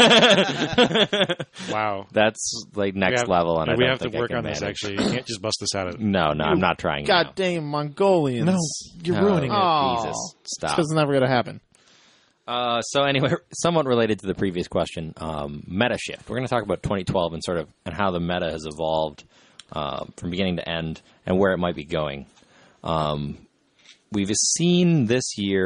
it's Wow. That's like We next have- level, and I we don't have to think I work can on this, manage. actually. You can't just bust this out of No, no, I'm not trying. now. Goddamn Mongolians. No, you're No. ruining it. Oh. Jesus, stop. Because it's never going to happen. Uh, so anyway, somewhat related to the previous question, um, meta shift. We're going to talk about twenty twelve and sort of and how the meta has evolved uh, from beginning to end and where it might be going. Um, we've seen this year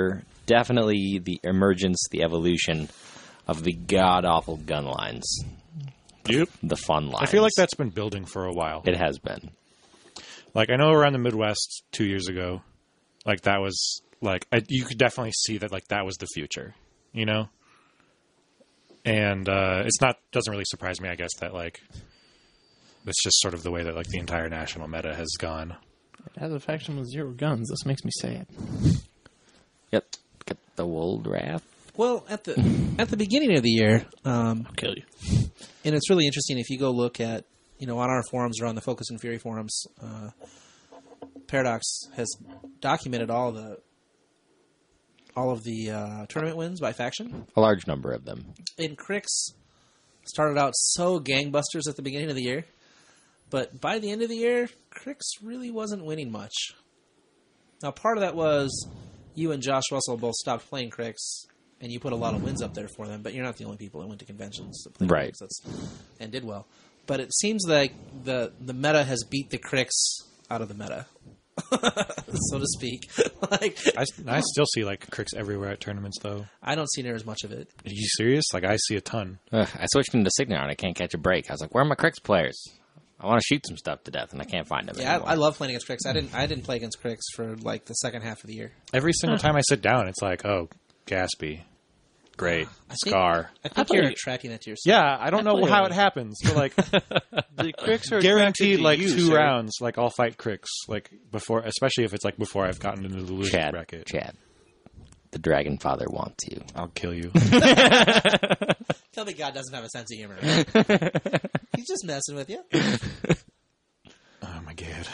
definitely the emergence, the evolution of the god-awful gun lines. Yep. The fun lines. I feel like that's been building for a while. It has been. Like, I know around the Midwest two years ago, like, that was, like, I, you could definitely see that, like, that was the future, you know? And uh, it's not, doesn't really surprise me, I guess, that, like, it's just sort of the way that, like, the entire national meta has gone. As a faction with zero guns, this makes me sad. Yep. Get the Wold Wrath. Well, at the at the beginning of the year, um, I'll kill you. and it's really interesting if you go look at, you know, on our forums or on the Focus and Fury forums, uh, Paradox has documented all the all of the uh, tournament wins by faction. A large number of them. And Crix started out so gangbusters at the beginning of the year, but by the end of the year, Crix really wasn't winning much. Now, part of that was you and Josh Russell both stopped playing Crix, and you put a lot of wins up there for them, but you're not the only people that went to conventions that played Right. Crix that's, and did well. But it seems like the, the meta has beat the Crix out of the meta, so to speak. like, I, I still see, like, Crix everywhere at tournaments, though. I don't see near as much of it. Are you serious? Like, I see a ton. Ugh, I switched into Signar and I can't catch a break. I was like, where are my Crix players? I want to shoot some stuff to death and I can't find them Yeah, anymore. I, I love playing against Crix. I didn't I didn't play against Crix for like the second half of the year. Every single time I sit down, it's like, oh, Gaspy. Great. I think- Scar. I think I you're play- attracting that to yourself. Yeah, I don't know play how it. it happens, but, like, The Crix are guaranteed, attracted to like, you, two sir. rounds, like, I'll fight Crix, like, before, especially if it's, like, before I've gotten into the losers Chad, bracket. Chad. The Dragon Father wants you. I'll kill you. Tell me God doesn't have a sense of humor. He's just messing with you. Oh, my God.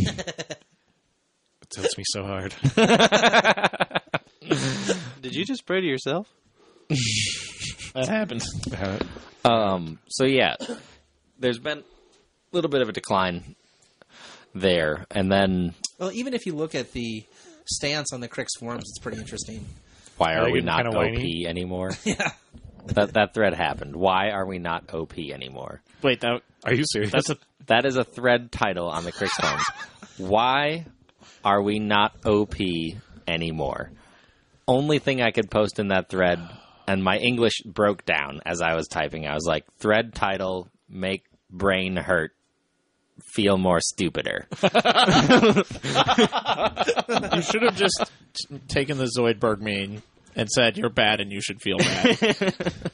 It tilts me so hard. Did you just pray to yourself? That happens. Um, so yeah, there's been a little bit of a decline there. And then Well, even if you look at the stance on the Crix forums, it's pretty interesting. why Are are they we getting not kinda O whiny? P anymore? Yeah. that that thread happened. Why are we not O P anymore? Wait, that Are you serious? that's a That is a thread title on the Crix forums. Why are we not O P anymore? Only thing I could post in that thread, and my English broke down as I was typing. I was like, thread title, make brain hurt, feel more stupider. You should have just t- taken the Zoidberg meme and said, you're bad and you should feel bad.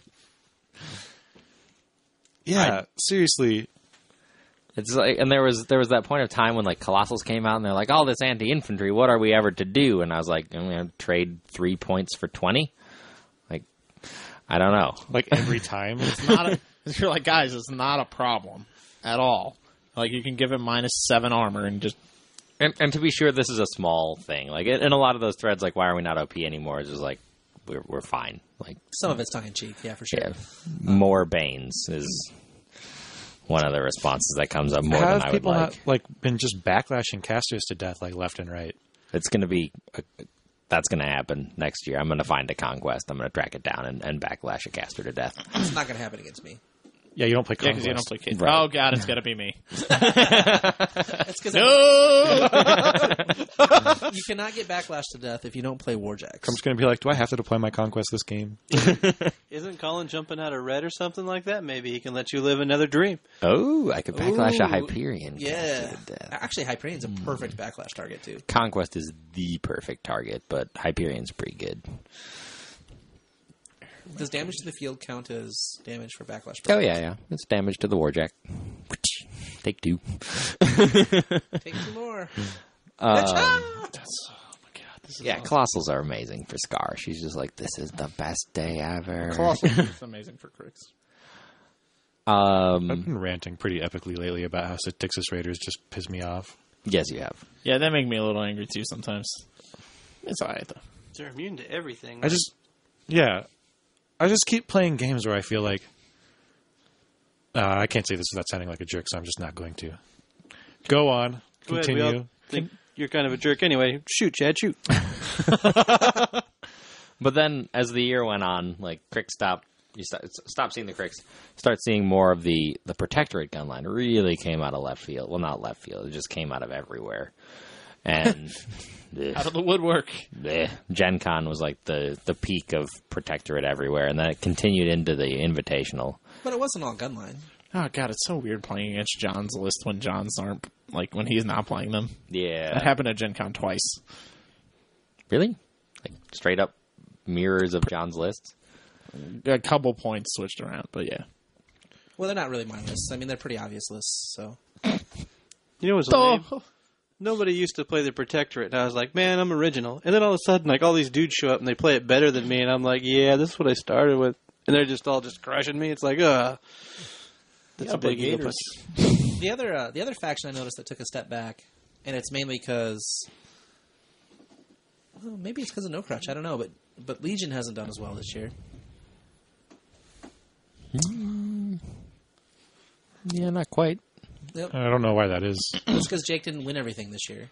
yeah, seriously. It's like, and there was there was that point of time when like Colossals came out and they're like, "Oh, this anti-infantry, what are we ever to do?" And I was like, "I'm going to trade three points for twenty." Like, I don't know. Like, every time. It's not a, you're like, guys, it's not a problem at all. Like, you can give him minus seven armor and just... And, and to be sure, this is a small thing. Like, in a lot of those threads, like, why are we not O P anymore? It's just like, we're we're fine. Like, Some of it's tongue in cheek, yeah, for sure. yeah, more Banes is one of the responses that comes up more How than have I would people like. not, like, been just backlashing casters to death, like, left and right? It's going to be, a, that's going to happen next year. I'm going to find a conquest. I'm going to track it down and, and backlash a caster to death. It's not going to happen against me. Yeah, you don't play Yeah, Conquest. because you don't play kids. Right. Oh, God, it's got to be me. That's because No! you cannot get backlash to death if you don't play Warjacks. I'm just going to be like, do I have to deploy my Conquest this game? Isn't Colin jumping out of red or something like that? Maybe he can let you live another dream. Oh, I could backlash a Ooh, Hyperion Yeah. caster to death. Actually, Hyperion's a perfect backlash target, too. Conquest is the perfect target, but Hyperion's pretty good. Does damage to the field count as damage for backlash? Oh, yeah, yeah. It's damage to the Warjack. Take two. Take two more. Um, This is yeah, Colossals are amazing for Scar. She's just like, this is the best day ever. Colossal is amazing for Crix. Um, I've been ranting pretty epically lately about how Styxis Raiders just piss me off. yes, you have. Yeah, they make me a little angry, too, sometimes. It's alright, though. They're immune to everything. I just, yeah, I just keep playing games where I feel like, uh, I can't say this without sounding like a jerk, so I'm just not going to. Go on, Go ahead, we continue. all think you're kind of a jerk anyway. Shoot, Chad, shoot. But then, as the year went on, like, Crix stopped, you st- stop seeing the Crix, start seeing more of the, the Protectorate gun line really came out of left field. Well, not left field, it just came out of everywhere. And bleh, Out of the woodwork. bleh. Gen Con was like the, the peak of Protectorate everywhere, and then it continued into the Invitational. But it wasn't all Gunline. Oh, God, it's so weird playing against John's list when John's aren't, like, when he's not playing them. Yeah. That happened at Gen Con twice. Really? Like, straight up mirrors of John's lists? A couple points switched around, but yeah. Well, they're not really my lists. I mean, they're pretty obvious lists, so. You know what's lame? Nobody used to play the Protectorate, and I was like, man, I'm original. And then all of a sudden, like, all these dudes show up, and they play it better than me, and I'm like, yeah, this is what I started with. And they're just all just crushing me. It's like, uh that's Yeah, a big but ego Gators. punch. The other, uh, the other faction I noticed that took a step back, and it's mainly because, well, maybe it's because of No Crutch. I don't know, but but Legion hasn't done as well this year. Yeah, not quite. Yep. I don't know why that is. It's because Jake didn't win everything this year.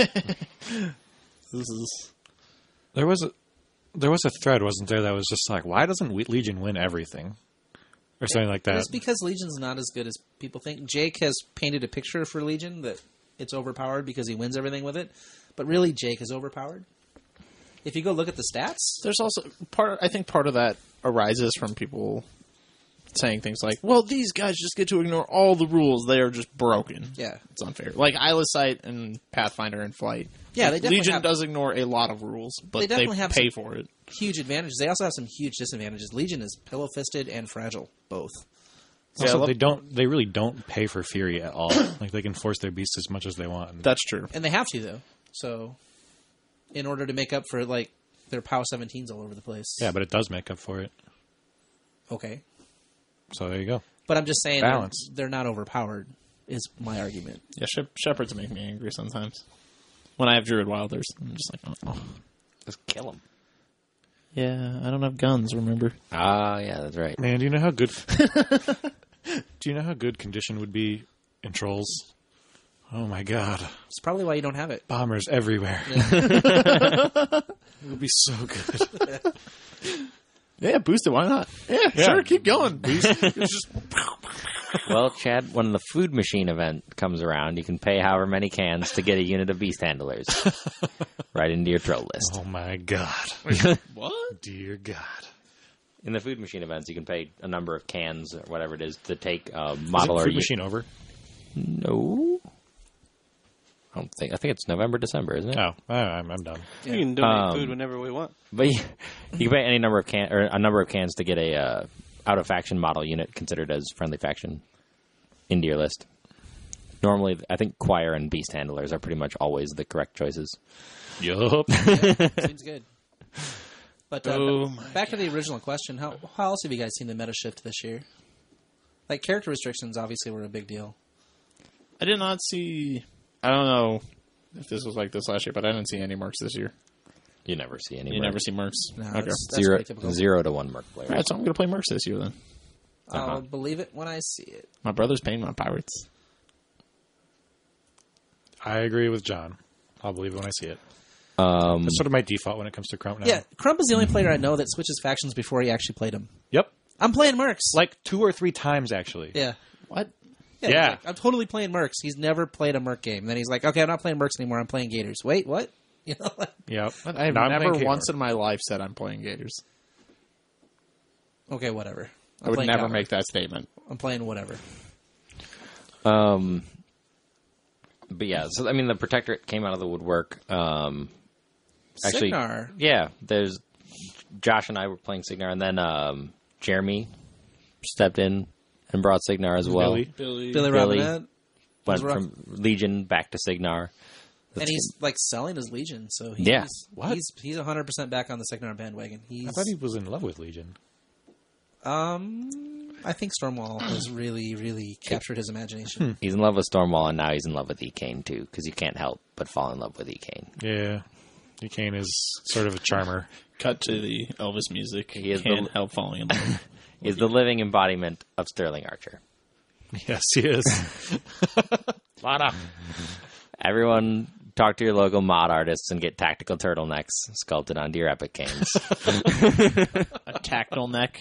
This is... There was a there was a thread, wasn't there, that was just like, why doesn't we- Legion win everything, or something like that? It's because Legion's not as good as people think. Jake has painted a picture for Legion that it's overpowered because he wins everything with it, but really Jake is overpowered. If you go look at the stats, There's also part. I think part of that arises from people saying things like, "Well, these guys just get to ignore all the rules; they are just broken." yeah, It's unfair. Like Isla Sight and Pathfinder and Flight. Yeah, they definitely Legion have- does ignore a lot of rules, but They they, definitely have pay some- for it. huge advantages. They also have some huge disadvantages. Legion is pillow-fisted and fragile, both. Yeah, Also, I they love- don't. They really don't pay for Fury at all. Like they can force their beasts as much as they want. That's true. And they have to, though. So, in order to make up for, like, their POW seventeens all over the place. Yeah, but it does make up for it. Okay. So there you go. But I'm just saying they're, Balance. they're not overpowered, is my argument. Yeah, shep- shepherds make me angry sometimes. When I have Druid Wilders, I'm just like, oh, oh. Just kill him. Yeah, I don't have guns. Remember? Ah, yeah, that's right. Man, do you know how good? do you know how good condition would be in Trolls? Oh my god, It's probably why you don't have it. bombers everywhere. It would be so good. Yeah, boost it. Why not? Yeah, sure. Keep going. It's just Well, Chad, when the food machine event comes around, you can pay however many cans to get a unit of beast handlers right into your troll list. Oh my god, what? dear god. In the food machine events, you can pay a number of cans or whatever it is to take a Is model it or food u- machine over? No, I don't think. I think it's November, December, isn't it? Oh, I, I'm, I'm done. We can donate Um, food whenever we want. But you, you can pay any number of can or a number of cans to get a uh, out of faction model unit considered as friendly faction into your list. Normally, I think choir and beast handlers are pretty much always the correct choices. Yup. Seems good. But uh, Oh ba- back to the original question, how how else have you guys seen the meta shift this year? Like, character restrictions obviously were a big deal. I did not see. I don't know if this was like this last year, but I didn't see any mercs this year. You never see any. You merc. never see mercs. No, Okay. that's, that's zero pretty typical. zero to one merc players. All right, so I'm going to play mercs this year then. I'll Uh-huh. believe it when I see it. My brother's paying my pirates. I agree with John. I'll believe it when I see it. Um, That's sort of my default when it comes to Crump now. Yeah, Crump is the only player I know that switches factions before he actually played them. Yep. I'm playing Mercs. Like two or three times, actually. yeah. What? Yeah, Yeah. like, I'm totally playing Mercs. He's never played a Merc game. Then he's like, okay, I'm not playing Mercs anymore. I'm playing Gators. Wait, what? You know, like, Yep. What? I have No, I'm never playing once Kmart. in my life said I'm playing Gators. okay, whatever. I'm I would playing never Calvin. make that statement. I'm playing whatever. Um, but yeah, so I mean, the Protectorate came out of the woodwork. Um, actually, Signar. yeah, there's Josh and I were playing Signar, and then um, Jeremy stepped in and brought Signar as well. Billy. Billy. Billy Billy. Robinette. Went was rough. from Legion back to Signar. And he's like selling his Legion, so he's, Yeah. What? he's he's one hundred percent back on the Signar bandwagon. He's I thought he was in love with Legion. um I think Stormwall has really really captured his imagination. He's in love with Stormwall, and now he's in love with Ekane too, because you can't help but fall in love with Ekane. Yeah. Ekane is sort of a charmer. Cut to the Elvis music. He is Can't the- help falling in love. He's the living embodiment of Sterling Archer. Yes, he is. Everyone, talk to your local mod artists and get tactical turtlenecks sculpted onto your epic canes. A tactile neck.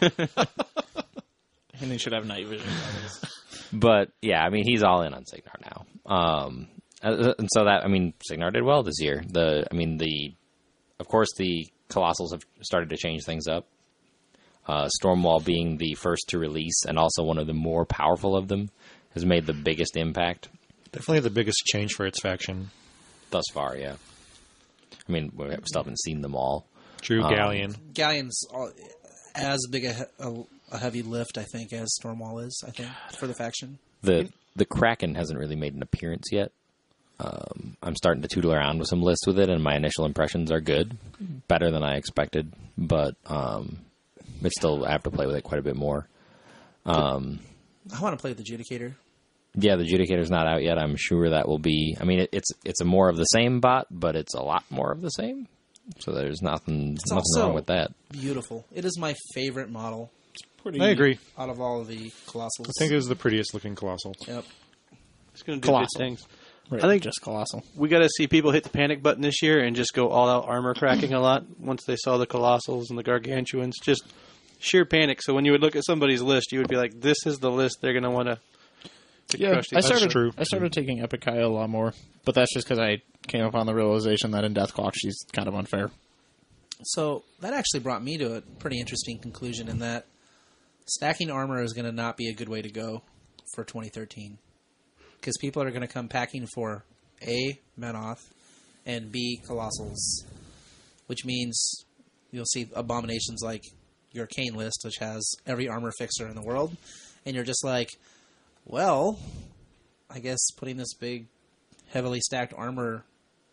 And he should have night vision. But yeah, I mean, he's all in on Signar now. Um, Uh, and so that, I mean, Signar did well this year. The, I mean, the, of course, the Colossals have started to change things up. Uh, Stormwall being the first to release and also one of the more powerful of them has made the biggest impact. Definitely the biggest change for its faction. Thus far, yeah. I mean, we still haven't seen them all. True, Um, Galleon. Galleon's all- as big a, he- a, a heavy lift, I think, as Stormwall is, I think, for the faction. The the Kraken hasn't really made an appearance yet. Um, I'm starting to tootle around with some lists with it, and my initial impressions are good. Better than I expected, but um, it's still, I have to play with it quite a bit more. Um, I want to play with the Judicator. yeah, the Judicator's not out yet. I'm sure that will be... I mean, it, it's it's a more of the same bot, but it's a lot more of the same. So there's nothing, nothing also- wrong with that. Beautiful. It is my favorite model Pretty I agree. out of all of the Colossals. I think it was the prettiest looking Colossal. Yep. It's going to do Colossal. good things. Right, I think- just colossal. We got to see people hit the panic button this year and just go all out armor cracking a lot once they saw the Colossals and the Gargantuans. Just sheer panic. So when you would look at somebody's list, you would be like, "This is the list they're going to want to." Yeah, crush I these." started. true, I started taking Epikia a lot more, but that's just because I came upon the realization that in Deathclock she's kind of unfair. So that actually brought me to a pretty interesting conclusion in that stacking armor is going to not be a good way to go for twenty thirteen. Because people are going to come packing for A, Menoth, and B, Colossals. Which means you'll see abominations like your Kane list, which has every armor fixer in the world. And you're just like, well, I guess putting this big, heavily stacked armor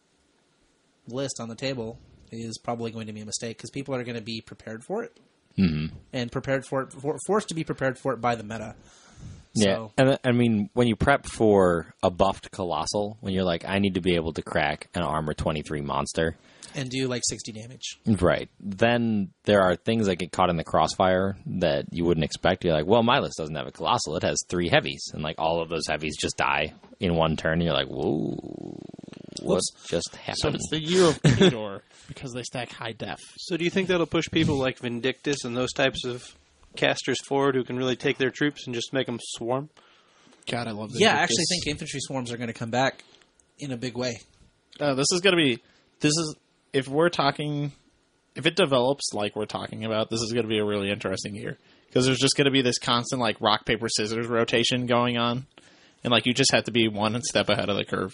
list on the table is probably going to be a mistake because people are going to be prepared for it. Mm-hmm. And prepared for it, for, forced to be prepared for it by the meta. Yeah, So, and I mean, when you prep for a buffed Colossal, when you're like, I need to be able to crack an armor twenty-three monster, and do like sixty damage. right, then there are things that get caught in the crossfire that you wouldn't expect. You're like, well, my list doesn't have a Colossal. It has three heavies, and like all of those heavies just die in one turn, and you're like, whoa, what Whoops. just So happened? it's the year of Endor because they stack high def. So do you think that'll push people like Vindictus and those types of casters forward who can really take their troops and just make them swarm? God, I love. Yeah, I Vindictus. actually think infantry swarms are going to come back in a big way. Uh, this is going to be. This is if we're talking. If it develops like we're talking about, this is going to be a really interesting year because there's just going to be this constant like rock paper scissors rotation going on, and like you just have to be one step ahead of the curve.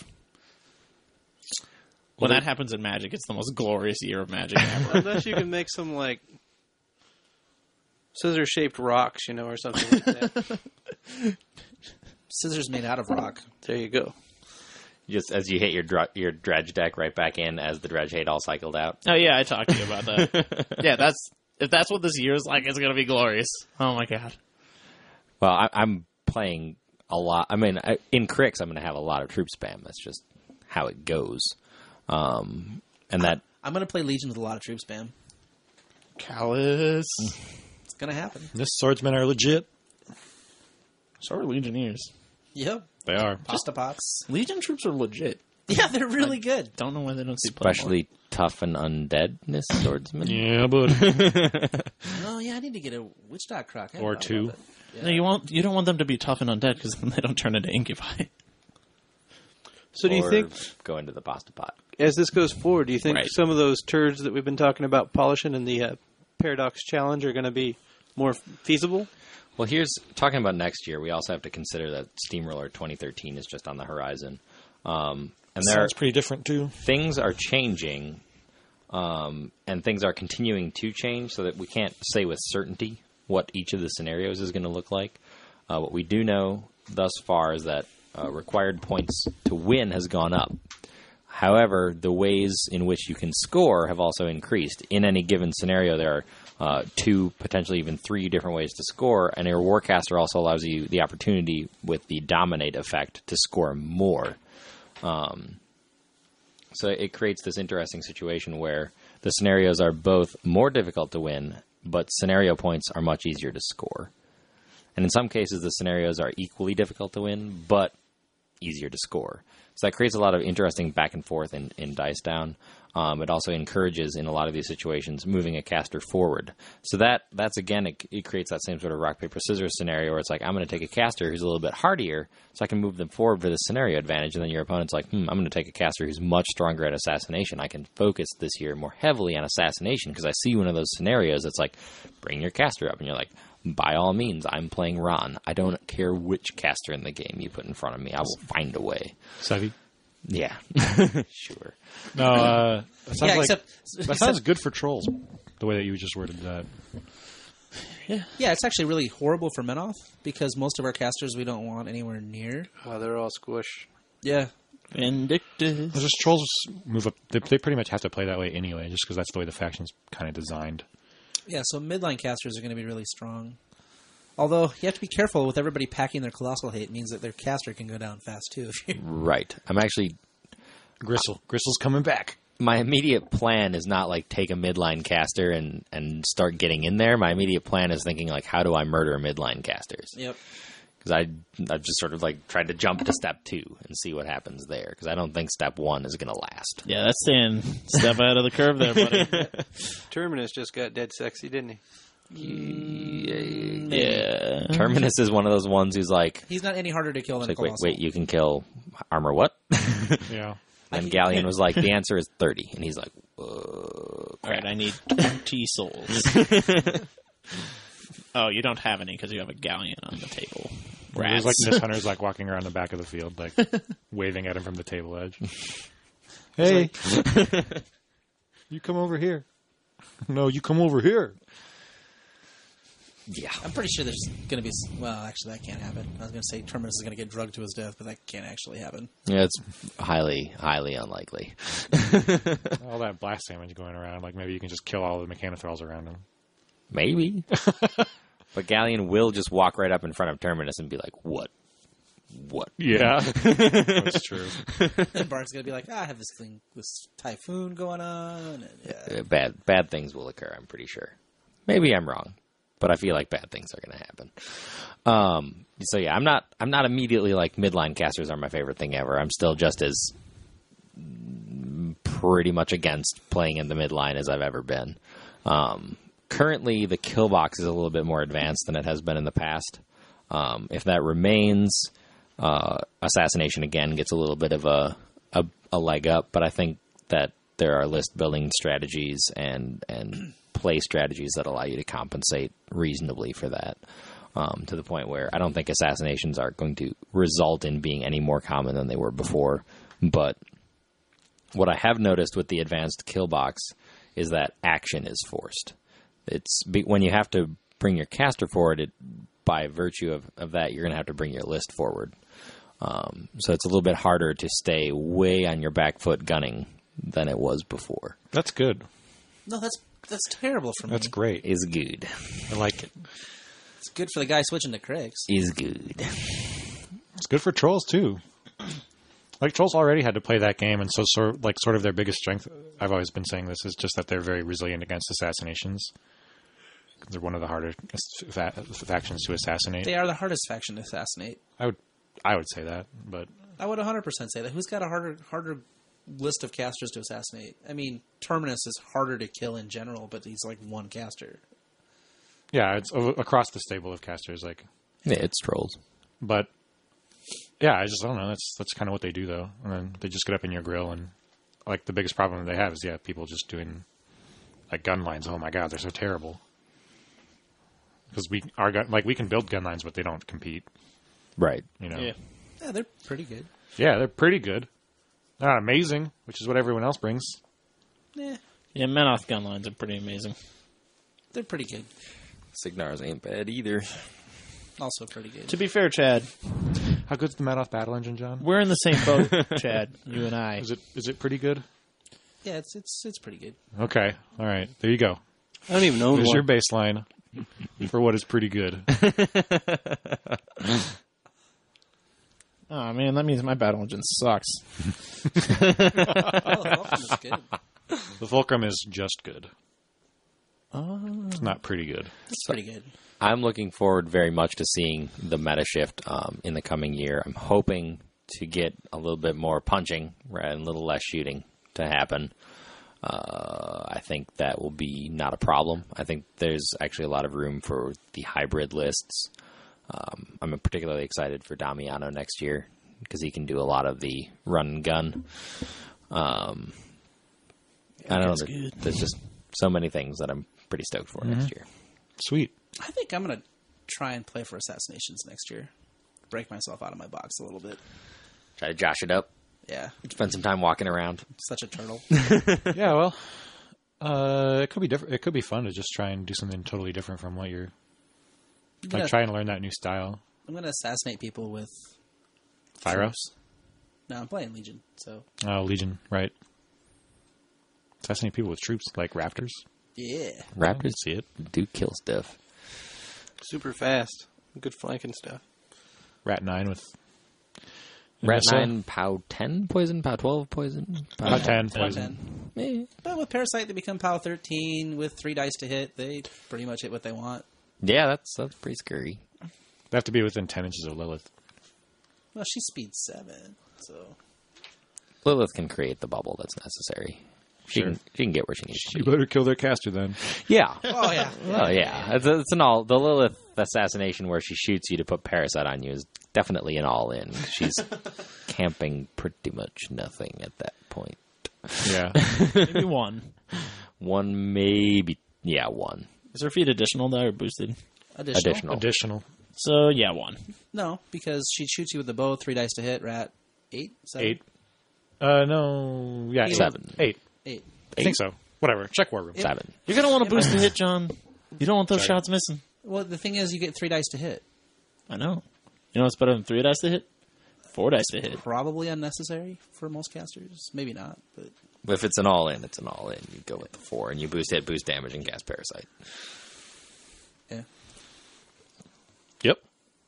When that happens in Magic, it's the most glorious year of Magic ever. Unless you can make some like scissor-shaped rocks, you know, or something like that. Scissors made out of rock. There you go. Just as you hit your dr- your dredge deck right back in as the dredge hate all cycled out. Oh yeah, I talked to you about that. Yeah, that's if that's what this year is like, it's going to be glorious. Oh my god. Well, I, I'm playing a lot. I mean, I, in Crix, I'm going to have a lot of troop spam. That's just how it goes. Um, and that I'm going to play Legion with a lot of troop spam. Callus. It's going to happen. This swordsmen are legit. So are Legionnaires. Yep. They are. Pasta pots. Legion troops are legit. Yeah, they're really good. Don't know why they don't see play more. especially tough and undeadness swordsman. Yeah, but Oh, yeah, I need to get a Witch Dog Croc. I Or thought two. about it. No, you want you don't want them to be tough and undead because then they don't turn into Incubi. So do you or think, go into the pasta pot? as this goes forward, do you think Right. some of those turds that we've been talking about polishing in the uh, Paradox Challenge are going to be more feasible? Well, here's talking about next year. We also have to consider that Steamroller twenty thirteen is just on the horizon, um, and there sounds pretty different too. things are changing, um, and things are continuing to change, so that we can't say with certainty what each of the scenarios is going to look like. Uh, what we do know thus far is that uh, required points to win has gone up. However, the ways in which you can score have also increased. In any given scenario, there are uh, two, potentially even three different ways to score, and your Warcaster also allows you the opportunity with the Dominate effect to score more. Um, so it creates this interesting situation where the scenarios are both more difficult to win, but scenario points are much easier to score. And in some cases, the scenarios are equally difficult to win, but easier to score. So that creates a lot of interesting back and forth in, in Dice Down. Um, it also encourages, in a lot of these situations, moving a caster forward. So that that's, again, it, it creates that same sort of rock, paper, scissors scenario where it's like, I'm going to take a caster who's a little bit hardier so I can move them forward for the scenario advantage. And then your opponent's like, hmm, I'm going to take a caster who's much stronger at assassination. I can focus this year more heavily on assassination because I see one of those scenarios that's like, bring your caster up. And you're like, by all means, I'm playing Ron. I don't care which caster in the game you put in front of me. I will find a way. Sevi? Yeah. Sure. No, uh, that sounds Yeah, like, except- that except- sounds good for trolls, the way that you just worded that. Yeah, it's actually really horrible for Menoth because most of our casters we don't want anywhere near. Wow, they're all squish. Yeah. Vindictus. It's just trolls move up. They, they pretty much have to play that way anyway, just because that's the way the faction's kind of designed. Yeah, so midline casters are going to be really strong. Although, you have to be careful with everybody packing their Colossal Hate. It means that their caster can go down fast, too. Right. I'm actually... Gristle. Gristle's coming back. My immediate plan is not, like, take a midline caster and, and start getting in there. My immediate plan is thinking, like, how do I murder midline casters? Yep. Because I, I've just sort of, like, tried to jump to step two and see what happens there. Because I don't think step one is going to last. Yeah, that's staying step out of the curve there, buddy. Terminus just got dead sexy, didn't he? Yeah. Terminus is one of those ones who's like, He's not any harder to kill than like a wait, Colossal. wait, you can kill armor what? Yeah. And Galleon was like, the answer is thirty. And he's like, uh, All right, I need twenty souls. Oh, you don't have any because you have a galleon on the table. There's Rats. like Miss Hunter's like walking around the back of the field, like waving at him from the table edge. Hey, you come over here. No, you come over here. yeah. I'm pretty sure there's going to be... Well, actually, that can't happen. I was going to say Terminus is going to get drugged to his death, but that can't actually happen. Yeah, it's highly, highly unlikely. All that blast damage going around, like maybe you can just kill all the Mechanothralls around him. Maybe. But Galleon will just walk right up in front of Terminus and be like, what? What? Yeah, that's true. And Bark's going to be like, ah, I have this thing, this typhoon going on. And, yeah. Uh, Bad, bad things will occur, I'm pretty sure. Maybe I'm wrong, but I feel like bad things are going to happen. Um, so yeah, I'm not, I'm not immediately like midline casters are my favorite thing ever. I'm still just as pretty much against playing in the midline as I've ever been. Um, currently, the kill box is a little bit more advanced than it has been in the past. Um, if that remains, uh, assassination again gets a little bit of a, a a leg up, but I think that there are list building strategies and and play strategies that allow you to compensate reasonably for that. Um, to the point where I don't think assassinations are going to result in being any more common than they were before. But what I have noticed with the advanced kill box is that action is forced. It's be, when you have to bring your caster forward, it, by virtue of, of that, you're going to have to bring your list forward. Um, so it's a little bit harder to stay way on your back foot gunning than it was before. That's good. No, that's that's terrible for me. That's great. Is good. I like it. It's good for the guy switching to Craigs. Is good. It's good for trolls too. Like trolls already had to play that game, and so sort of, like sort of their biggest strength. I've always been saying this is just that they're very resilient against assassinations. They're one of the harder fa- factions to assassinate. They are the hardest faction to assassinate. I would, I would say that, but I would one hundred percent say that. Who's got a harder harder list of casters to assassinate? I mean, Terminus is harder to kill in general, but he's like one caster. yeah, it's o- across the stable of casters. Like, Yeah, it's trolls. but yeah, I just I don't know. That's that's kind of what they do though, and then they just get up in your grill, and like the biggest problem they have is yeah, people just doing like gun lines. Oh my god, they're so terrible. Because we our gun like we can build gun lines, but they don't compete. Right. You know. Yeah. Yeah, they're pretty good. Yeah, they're pretty good. They're not amazing, which is what everyone else brings. Yeah, Yeah, Menoth gun lines are pretty amazing. they're pretty good. Signars ain't bad either. Also pretty good. To be fair, Chad, How good's the Menoth battle engine, John? we're in the same boat, Chad, you and I. Is it is it pretty good? Yeah, it's it's it's pretty good. Okay, all right, there you go. I don't even know There's one. your baseline for what is pretty good. Oh, man, that means my battle engine sucks. Oh, the Vulcan is good. The Fulcrum is just good. Oh. It's not pretty good. It's pretty good. I'm looking forward very much to seeing the meta shift um, in the coming year. I'm hoping to get a little bit more punching and a little less shooting to happen, uh, I think that will be not a problem. I think there's actually a lot of room for the hybrid lists. Um, I'm particularly excited for Damiano next year because he can do a lot of the run and gun. Um, I don't know. There, there's just so many things that I'm pretty stoked for mm-hmm. next year. Sweet. I think I'm going to try and play for Assassinations next year. Break myself out of my box a little bit. Try to josh it up. Yeah. Spend some time walking around. Such a turtle. Yeah, well, uh, it could be different. It could be fun to just try and do something totally different from what you're gonna, like. Try and learn that new style. I'm going to assassinate people with Fyros. No, I'm playing Legion. So. Oh, Legion, right? Assassinate people with troops like Raptors. Yeah, Raptors see it. Do kill stuff. Super fast, good flanking stuff. Rat nine with. Rat nine, Pow ten poison, Pow twelve poison, Pow, Pow ten poison. Yeah. But with Parasite, they become Pow thirteen with three dice to hit. They pretty much hit what they want. Yeah, that's that's pretty scary. They have to be within ten inches of Lilith. Well, she's speed seven, so Lilith can create the bubble that's necessary. She Sure. can she can get where she needs to You be. better kill their caster then. Yeah. Oh yeah. Oh yeah. It's, it's an all the Lilith assassination where she shoots you to put Parasite on you is definitely an all in. She's camping pretty much nothing at that point. Yeah. Maybe one. One maybe yeah, one. Is her feat additional though or boosted? Additional. Additional. Additional. So yeah, one. No, because she shoots you with the bow, three dice to hit. Rat eight, seven? Eight. Uh, no. Yeah. Eight. Seven. Eight. Eight. I think so. Whatever. Check War Room. Seven. You're gonna want to boost the hit, John. You don't want those Sorry. shots missing. Well, the thing is, you get three dice to hit. I know. You know what's better than three dice to hit? Four dice to hit. Probably unnecessary for most casters. Maybe not, but If it's an all in, it's an all in. You go with the four and you boost hit, boost damage, and cast Parasite. yeah. Yep.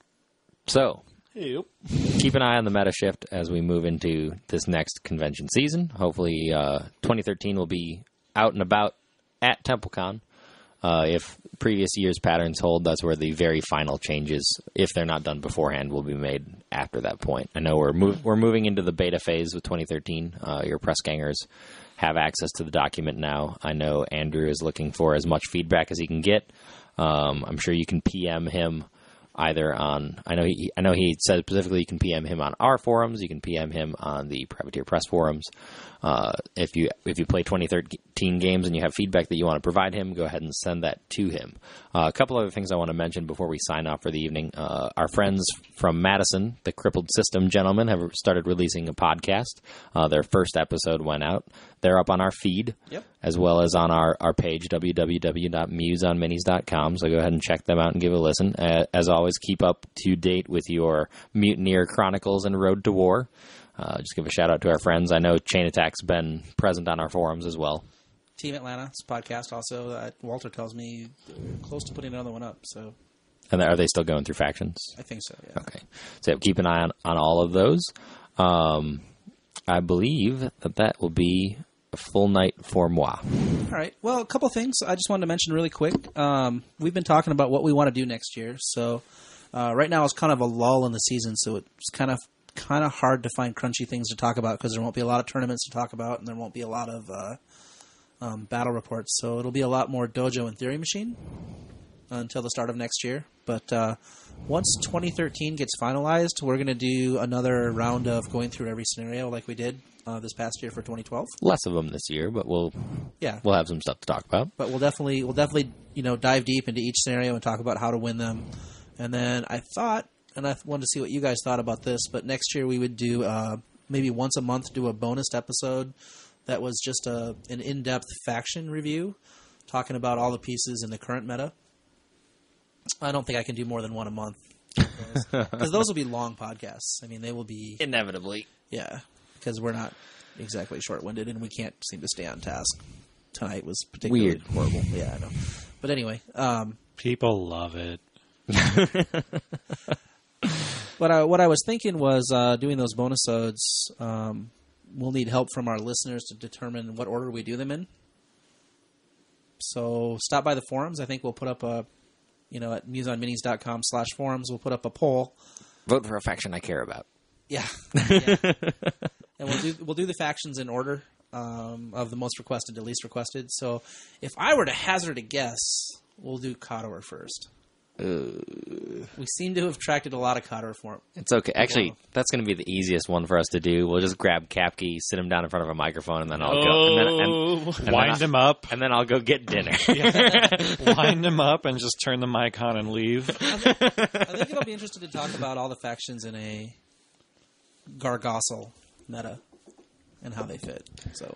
So Yep. keep an eye on the meta shift as we move into this next convention season. Hopefully, uh, twenty thirteen will be out and about at TempleCon. Uh, if previous year's patterns hold, that's where the very final changes, if they're not done beforehand, will be made after that point. I know we're mov- we're moving into the beta phase with twenty thirteen. Uh, your press gangers have access to the document now. I know Andrew is looking for as much feedback as he can get. Um, I'm sure you can P M him either on, I know he, I know he said specifically you can P M him on our forums, you can P M him on the Privateer Press forums. Uh, if you if you play twenty thirteen games and you have feedback that you want to provide him, go ahead and send that to him. Uh, a couple other things I want to mention before we sign off for the evening. Uh, our friends from Madison, the Crippled System gentlemen, have started releasing a podcast. Uh, their first episode went out. They're up on our feed, Yep. as well as on our, our page, w w w dot muse on minis dot com. So go ahead and check them out and give it a listen. Uh, as always, keep up to date with your Mutineer Chronicles and Road to War. Uh, just give a shout out to our friends. I know Chain Attack's been present on our forums as well. Team Atlanta's podcast also. Uh, Walter tells me they're close to putting another one up, so And are they still going through factions? I think so. Yeah. Okay. So keep an eye on, on all of those. Um, I believe that that will be a full night for moi. All right. Well, a couple things I just wanted to mention really quick. Um, we've been talking about what we want to do next year. So uh, right now it's kind of a lull in the season, so it's kind of kind of hard to find crunchy things to talk about because there won't be a lot of tournaments to talk about, and there won't be a lot of uh, um, battle reports. So it'll be a lot more Dojo and Theory Machine until the start of next year. But uh, once twenty thirteen gets finalized, we're going to do another round of going through every scenario like we did uh, this past year for twenty twelve. Less of them this year, but we'll Yeah. we'll have some stuff to talk about. But we'll definitely we'll definitely you know dive deep into each scenario and talk about how to win them. And then I thought, and I wanted to see what you guys thought about this, but next year we would do uh, maybe once a month do a bonus episode that was just a an in-depth faction review, talking about all the pieces in the current meta. I don't think I can do more than one a month because those will be long podcasts. I mean, they will be Inevitably. yeah, because we're not exactly short-winded and we can't seem to stay on task. Tonight was particularly Weird. horrible. Yeah, I know. But anyway, um, People love it. what I what I was thinking was uh, doing those bonusodes. Um, we'll need help from our listeners to determine what order we do them in. So stop by the forums. I think we'll put up a, you know, at muse on minis dot com slash forums. We'll put up a poll. Vote for a faction I care about. Yeah. yeah. And we'll do we'll do the factions in order um, of the most requested to least requested. So if I were to hazard a guess, we'll do Khador first. Uh, We seem to have attracted a lot of Khador form. it's okay. Actually, that's going to be the easiest one for us to do. We'll just grab Kapke, sit him down in front of a microphone, and then I'll go. And then, and, and then Wind I'll- him up, and then I'll go get dinner. wind him up, and just turn the mic on and leave. I think it'll be interesting to talk about all the factions in a Gargossel meta and how they fit. So,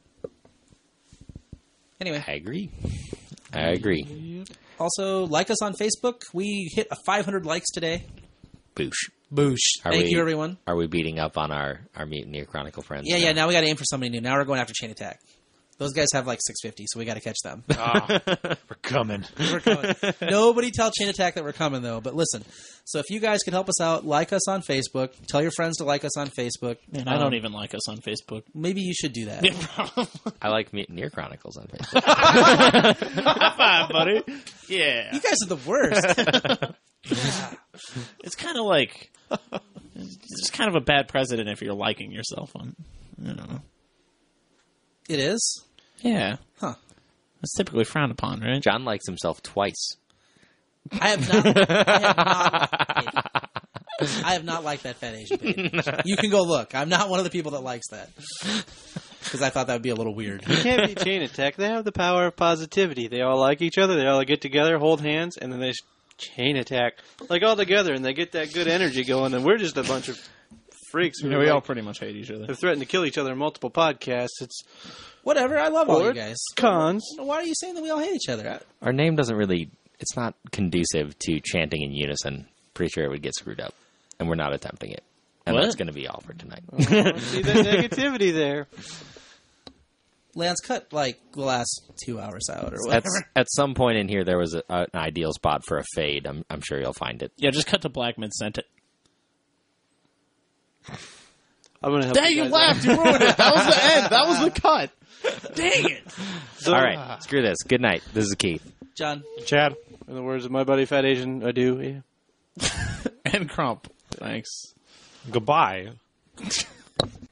anyway, I agree. I agree. also like us on Facebook. We hit a five hundred likes today. Boosh. Boosh! Are Thank we- you, everyone. Are we beating up on our, our Mutineer Chronicle friends? Yeah, yeah. Now we got to aim for somebody new. Now we're going after Chain Attack. Those guys have like six fifty, so we got to catch them. We're coming. We're coming. Nobody tell Chain Attack that we're coming, though. But listen, so if you guys can help us out, like us on Facebook. Tell your friends to like us on Facebook. Man, I Um, don't even like us on Facebook. Maybe you should do that. I like Mutineer Chronicles on Facebook. High five, buddy. Yeah. You guys are the worst. It's kind of like it's just kind of a bad precedent if you're liking yourself on. I don't know. It is? Yeah. Huh. That's typically frowned upon, right? John likes himself twice. I have not. I have not. I have not liked that fat Asian page. You can go look. I'm not one of the people that likes that because I thought that would be a little weird. You can't be Chain Attack. They have the power of positivity. They all like each other. They all get together, hold hands, and then they just Chain Attack like all together, and they get that good energy going. And we're just a bunch of freaks. You who know, we like, all pretty much hate each other. have threatened to kill each other in multiple podcasts. It's Whatever. I love all you Or guys. cons. Why are you saying that we all hate each other? Our name doesn't really, it's not conducive to chanting in unison. Pretty sure it would get screwed up. And we're not attempting it. And What? that's going to be all for tonight. See that negativity there. Lance, cut like the last two hours out or At, whatever. at some point in here, there was a, an ideal spot for a fade. I'm, I'm sure you'll find it. Yeah, just cut to Blackman sent it. I'm gonna help Dang, you you guys laughed. You ruined it. That was the end. That was the cut. Dang it. So, All right, screw this. Good night. This is Keith. John. Chad. In the words of my buddy Fat Asian, I do. Yeah. And Crump. Thanks. Goodbye.